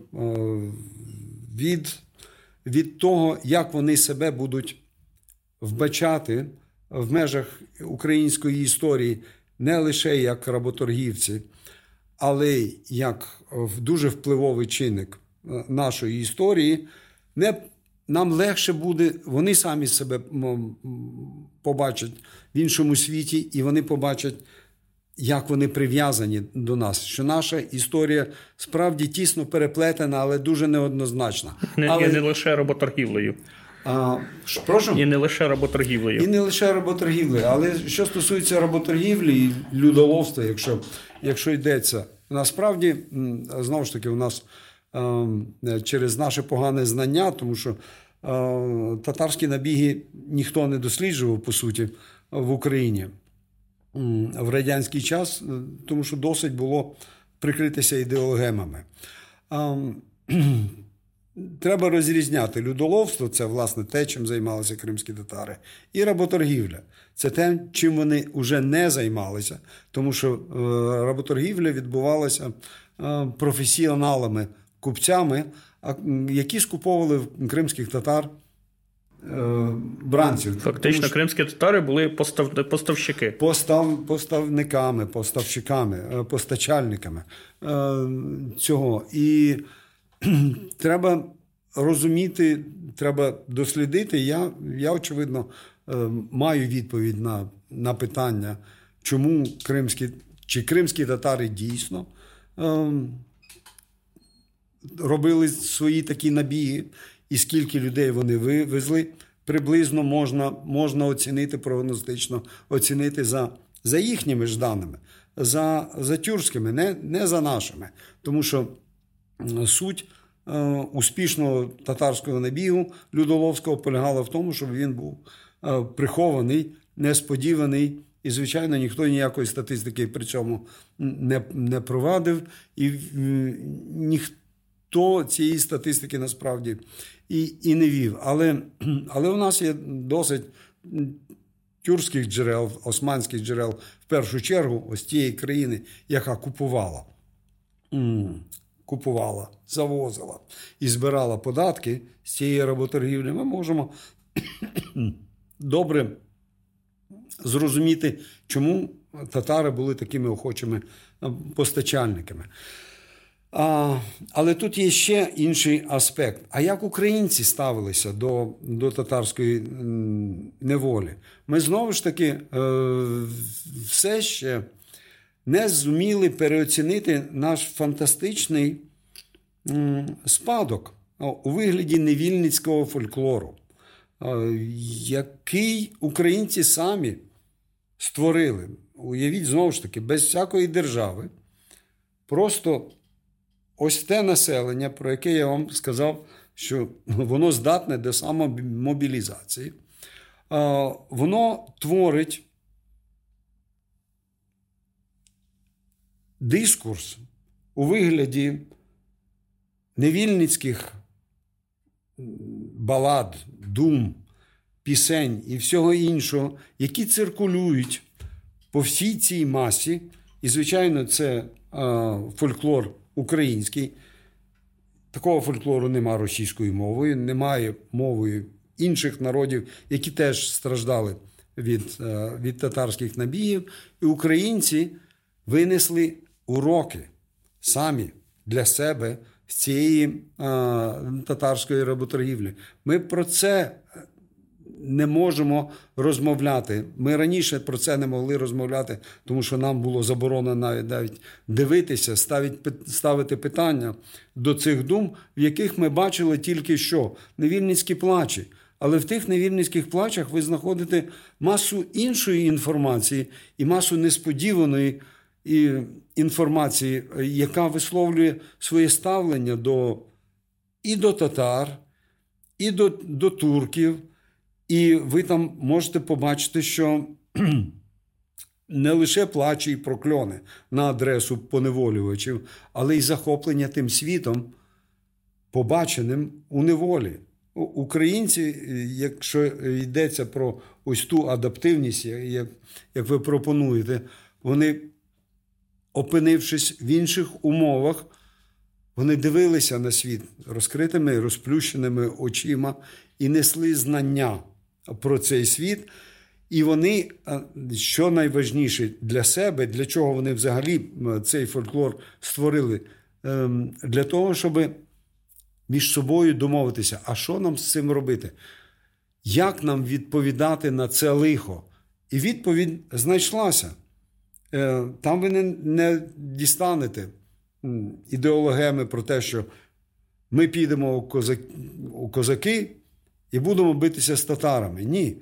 від того, як вони себе будуть вбачати в межах української історії не лише як работоргівці, але й як дуже впливовий чинник нашої історії, нам легше буде, вони самі себе побачать в іншому світі, і вони побачать, як вони прив'язані до нас, що наша історія справді тісно переплетена, але дуже неоднозначна. І не лише работоргівлею. Прошу? І не лише работоргівлею. І не лише работоргівлею. Але що стосується работоргівлі і людоловства, якщо йдеться, насправді, знову ж таки, у нас через наше погане знання, тому що татарські набіги ніхто не досліджував, по суті, в Україні в радянський час, тому що досить було прикритися ідеологемами. Треба розрізняти людоловство, це, власне, те, чим займалися кримські татари, і работоргівля. Це те, чим вони вже не займалися, тому що работоргівля відбувалася професіоналами, купцями, які скуповували в кримських татар бранців. Фактично, кримські татари були поставщики. Поставниками, поставщиками, постачальниками цього. І треба розуміти, треба дослідити. Я очевидно, маю відповідь на питання, чому кримські татари дійсно робили свої такі набіги, і скільки людей вони вивезли, приблизно можна оцінити, прогностично оцінити за їхніми ж даними, за тюркськими, не за нашими. Тому що суть успішного татарського набігу людоловського полягала в тому, щоб він був прихований, несподіваний, і, звичайно, ніхто ніякої статистики при цьому не провадив, і ніхто цієї статистики насправді і не вів. Але у нас є досить тюркських джерел, османських джерел, в першу чергу, ось тієї країни, яка купувала, завозила і збирала податки з цієї работоргівлі, ми можемо добре зрозуміти, чому татари були такими охочими постачальниками. Але тут є ще інший аспект. А як українці ставилися до татарської неволі? Ми знову ж таки все ще не зуміли переоцінити наш фантастичний спадок у вигляді невільницького фольклору, який українці самі створили. Уявіть, знову ж таки, без всякої держави, просто ось те населення, про яке я вам сказав що воно здатне до самомобілізації. Воно творить дискурс у вигляді невільницьких балад, дум, пісень і всього іншого, які циркулюють по всій цій масі. І, звичайно, це фольклор український. Такого фольклору немає російською мовою, немає мовою інших народів, які теж страждали від татарських набігів. І українці винесли уроки самі для себе з цієї татарської работоргівлі. Ми про це не можемо розмовляти. Ми раніше про це не могли розмовляти, тому що нам було заборонено навіть дивитися, ставити питання до цих дум, в яких ми бачили тільки що невільницькі плачі. Але в тих невільницьких плачах ви знаходите масу іншої інформації і масу несподіваної інформації, яка висловлює своє ставлення і до татар, і до турків. І ви там можете побачити, що не лише плачі і прокльони на адресу поневолювачів, але й захоплення тим світом, побаченим у неволі. Українці, якщо йдеться про ось ту адаптивність, як ви пропонуєте, вони, опинившись в інших умовах, вони дивилися на світ розкритими, розплющеними очима і несли знання про цей світ. І вони, що найважніше для себе, для чого вони взагалі цей фольклор створили, для того, щоб між собою домовитися, а що нам з цим робити? Як нам відповідати на це лихо? І відповідь знайшлася. Там ви не дістанете ідеологеми про те, що ми підемо у козаки і будемо битися з татарами. Ні.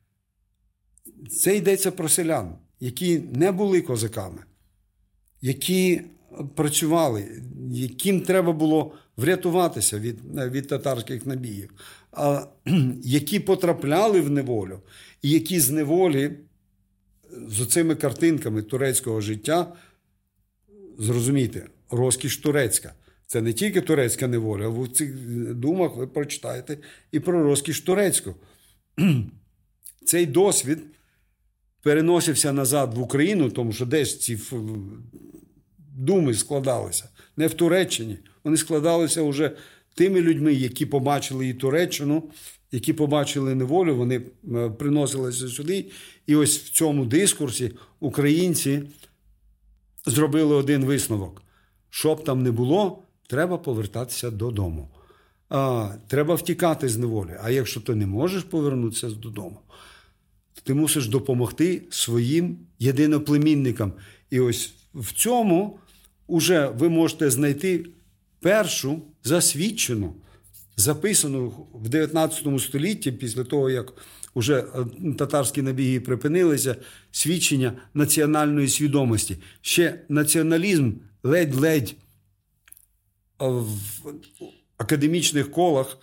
Це йдеться про селян, які не були козаками, які працювали, яким треба було врятуватися від татарських набігів, які потрапляли в неволю, і які з неволі з оцими картинками турецького життя, зрозумійте, розкіш турецька. Це не тільки турецька неволя, а в цих думах ви прочитаєте і про розкіш турецьку. Цей досвід переносився назад в Україну, тому що десь ці думи складалися. Не в Туреччині. Вони складалися вже тими людьми, які побачили і Туреччину, які побачили неволю, вони приносилися сюди. І ось в цьому дискурсі українці зробили один висновок. Що б там не було, треба повертатися додому. Треба втікати з неволі. А якщо ти не можеш повернутися додому, ти мусиш допомогти своїм єдиноплемінникам. І ось в цьому уже ви можете знайти першу засвідчену, записану в 19 столітті, після того, як уже татарські набіги припинилися, свідчення національної свідомості. Ще націоналізм ледь-ледь в академічних колах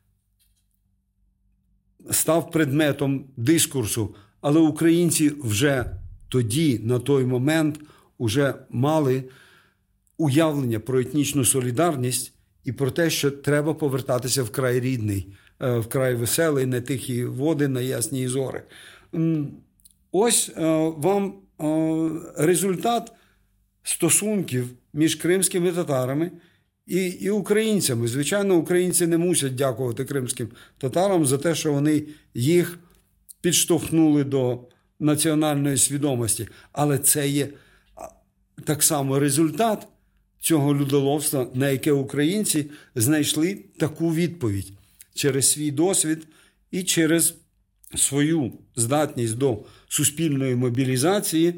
став предметом дискурсу, але українці вже тоді, на той момент, вже мали уявлення про етнічну солідарність і про те, що треба повертатися в край рідний, в край веселий, на тихі води, на ясні зори. Ось вам результат стосунків між кримськими татарами і українцями. Звичайно, українці не мусять дякувати кримським татарам за те, що вони їх підштовхнули до національної свідомості. Але це є так само результат цього людоловства, на яке українці знайшли таку відповідь через свій досвід і через свою здатність до суспільної мобілізації.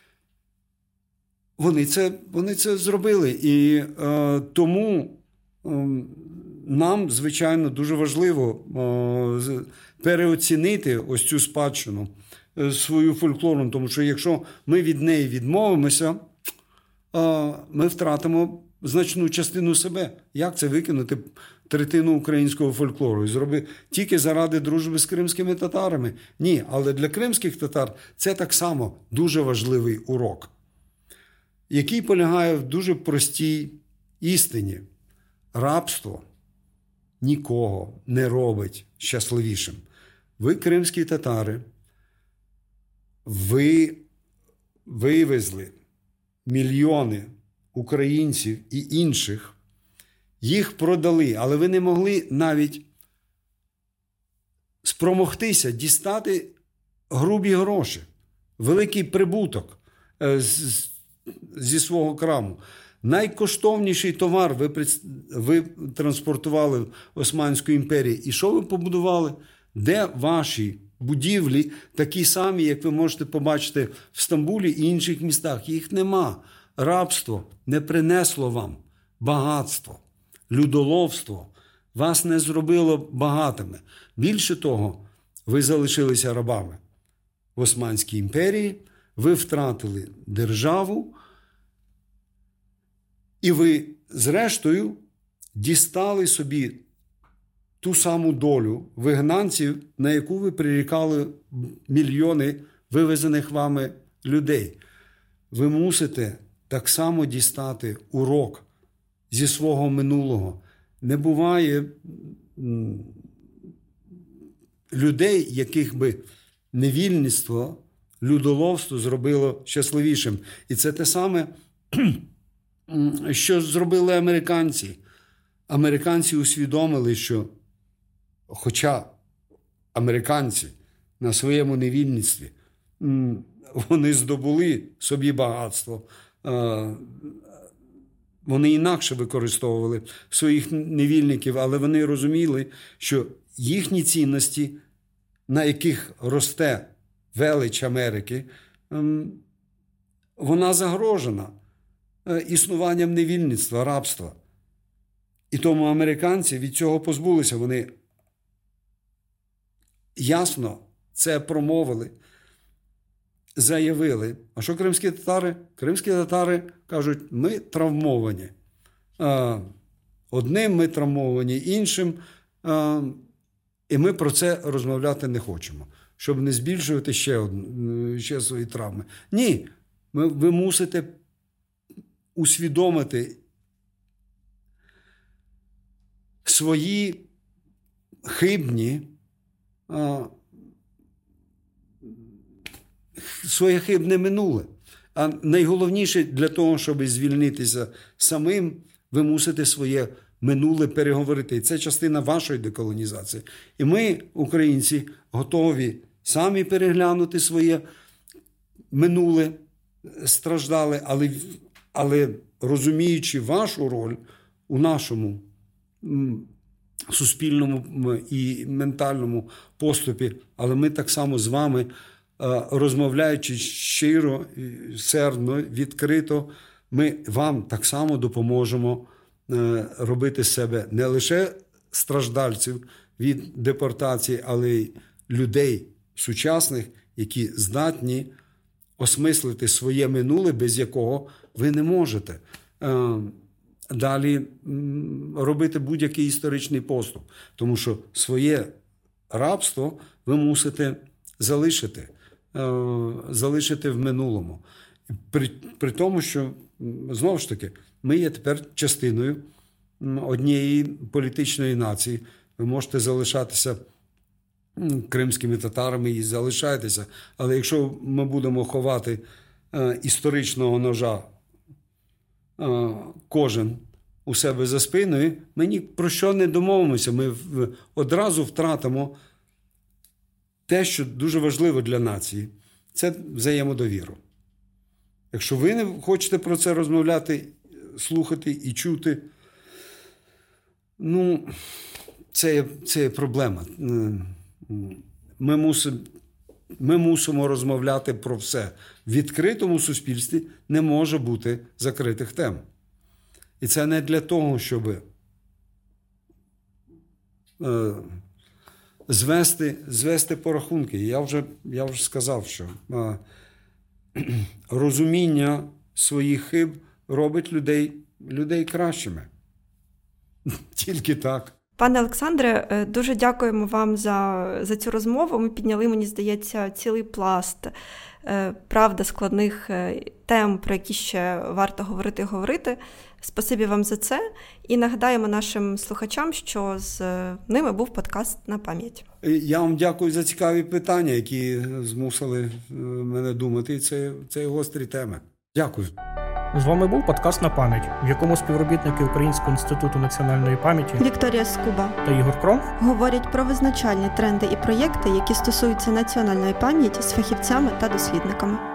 Вони це зробили. І тому нам, звичайно, дуже важливо переоцінити ось цю спадщину свою фольклорну, тому що якщо ми від неї відмовимося, ми втратимо значну частину себе. Як це викинути третину українського фольклору і зробив тільки заради дружби з кримськими татарами. Ні, але для кримських татар це так само дуже важливий урок, який полягає в дуже простій істині. Рабство нікого не робить щасливішим. Ви, кримські татари, ви вивезли мільйони українців і інших, їх продали, але ви не могли навіть спромогтися дістати грубі гроші, великий прибуток зі свого краму. Найкоштовніший товар ви транспортували в Османську імперію. І що ви побудували? Де ваші будівлі, такі самі, як ви можете побачити в Стамбулі і інших містах? Їх нема. Рабство не принесло вам багатство. Людоловство вас не зробило багатими. Більше того, ви залишилися рабами в Османській імперії, ви втратили державу, і ви, зрештою, дістали собі ту саму долю вигнанців, на яку ви прирікали мільйони вивезених вами людей. Ви мусите так само дістати урок зі свого минулого. Не буває людей, яких би невільництво, людоловство зробило щасливішим. І це те саме, що зробили американці. Американці усвідомили, що хоча американці на своєму невільництві, вони здобули собі багатство, вони інакше використовували своїх невільників, але вони розуміли, що їхні цінності, на яких росте велич Америки, вона загрожена існуванням невільництва, рабства. І тому американці від цього позбулися. Вони ясно це промовили, заявили. А що кримські татари? Кримські татари кажуть, ми травмовані. Одним ми травмовані, іншим. І ми про це розмовляти не хочемо, щоб не збільшувати ще свої травми. Ні, ви мусите усвідомити свої своє хибне минуле. А найголовніше для того, щоб звільнитися самим, ви мусите своє минуле переговорити. І це частина вашої деколонізації. І ми, українці, готові самі переглянути своє минуле, страждали, але розуміючи вашу роль у нашому суспільному і ментальному поступі, але ми так само з вами, розмовляючи щиро, сердно, відкрито, ми вам так само допоможемо робити з себе не лише страждальців від депортації, але й людей сучасних, які здатні осмислити своє минуле, без якого ви не можете далі робити будь-який історичний поступ. Тому що своє рабство ви мусите залишити в минулому. При тому, що, знову ж таки, ми є тепер частиною однієї політичної нації. Ви можете залишатися кримськими татарами і залишайтеся. Але якщо ми будемо ховати історичного ножа кожен у себе за спиною, ми ні про що не домовимося. Ми одразу втратимо те, що дуже важливо для нації. Це взаємодовіру. Якщо ви не хочете про це розмовляти, слухати і чути, це є проблема. Ми мусимо розмовляти про все. В відкритому суспільстві не може бути закритих тем. І це не для того, щоб звести порахунки. Я вже сказав, що розуміння своїх хиб робить людей кращими. Тільки так. Пане Олександре, дуже дякуємо вам за цю розмову. Ми підняли, мені здається, цілий пласт, правда, складних тем, про які ще варто говорити. Спасибі вам за це. І нагадаємо нашим слухачам, що з ними був подкаст «На пам'ять». Я вам дякую за цікаві питання, які змусили мене думати. Це гострі теми. Дякую. З вами був подкаст «На пам'ять», в якому співробітники Українського інституту національної пам'яті Вікторія Скуба та Ігор Кром говорять про визначальні тренди і проєкти, які стосуються національної пам'яті з фахівцями та дослідниками.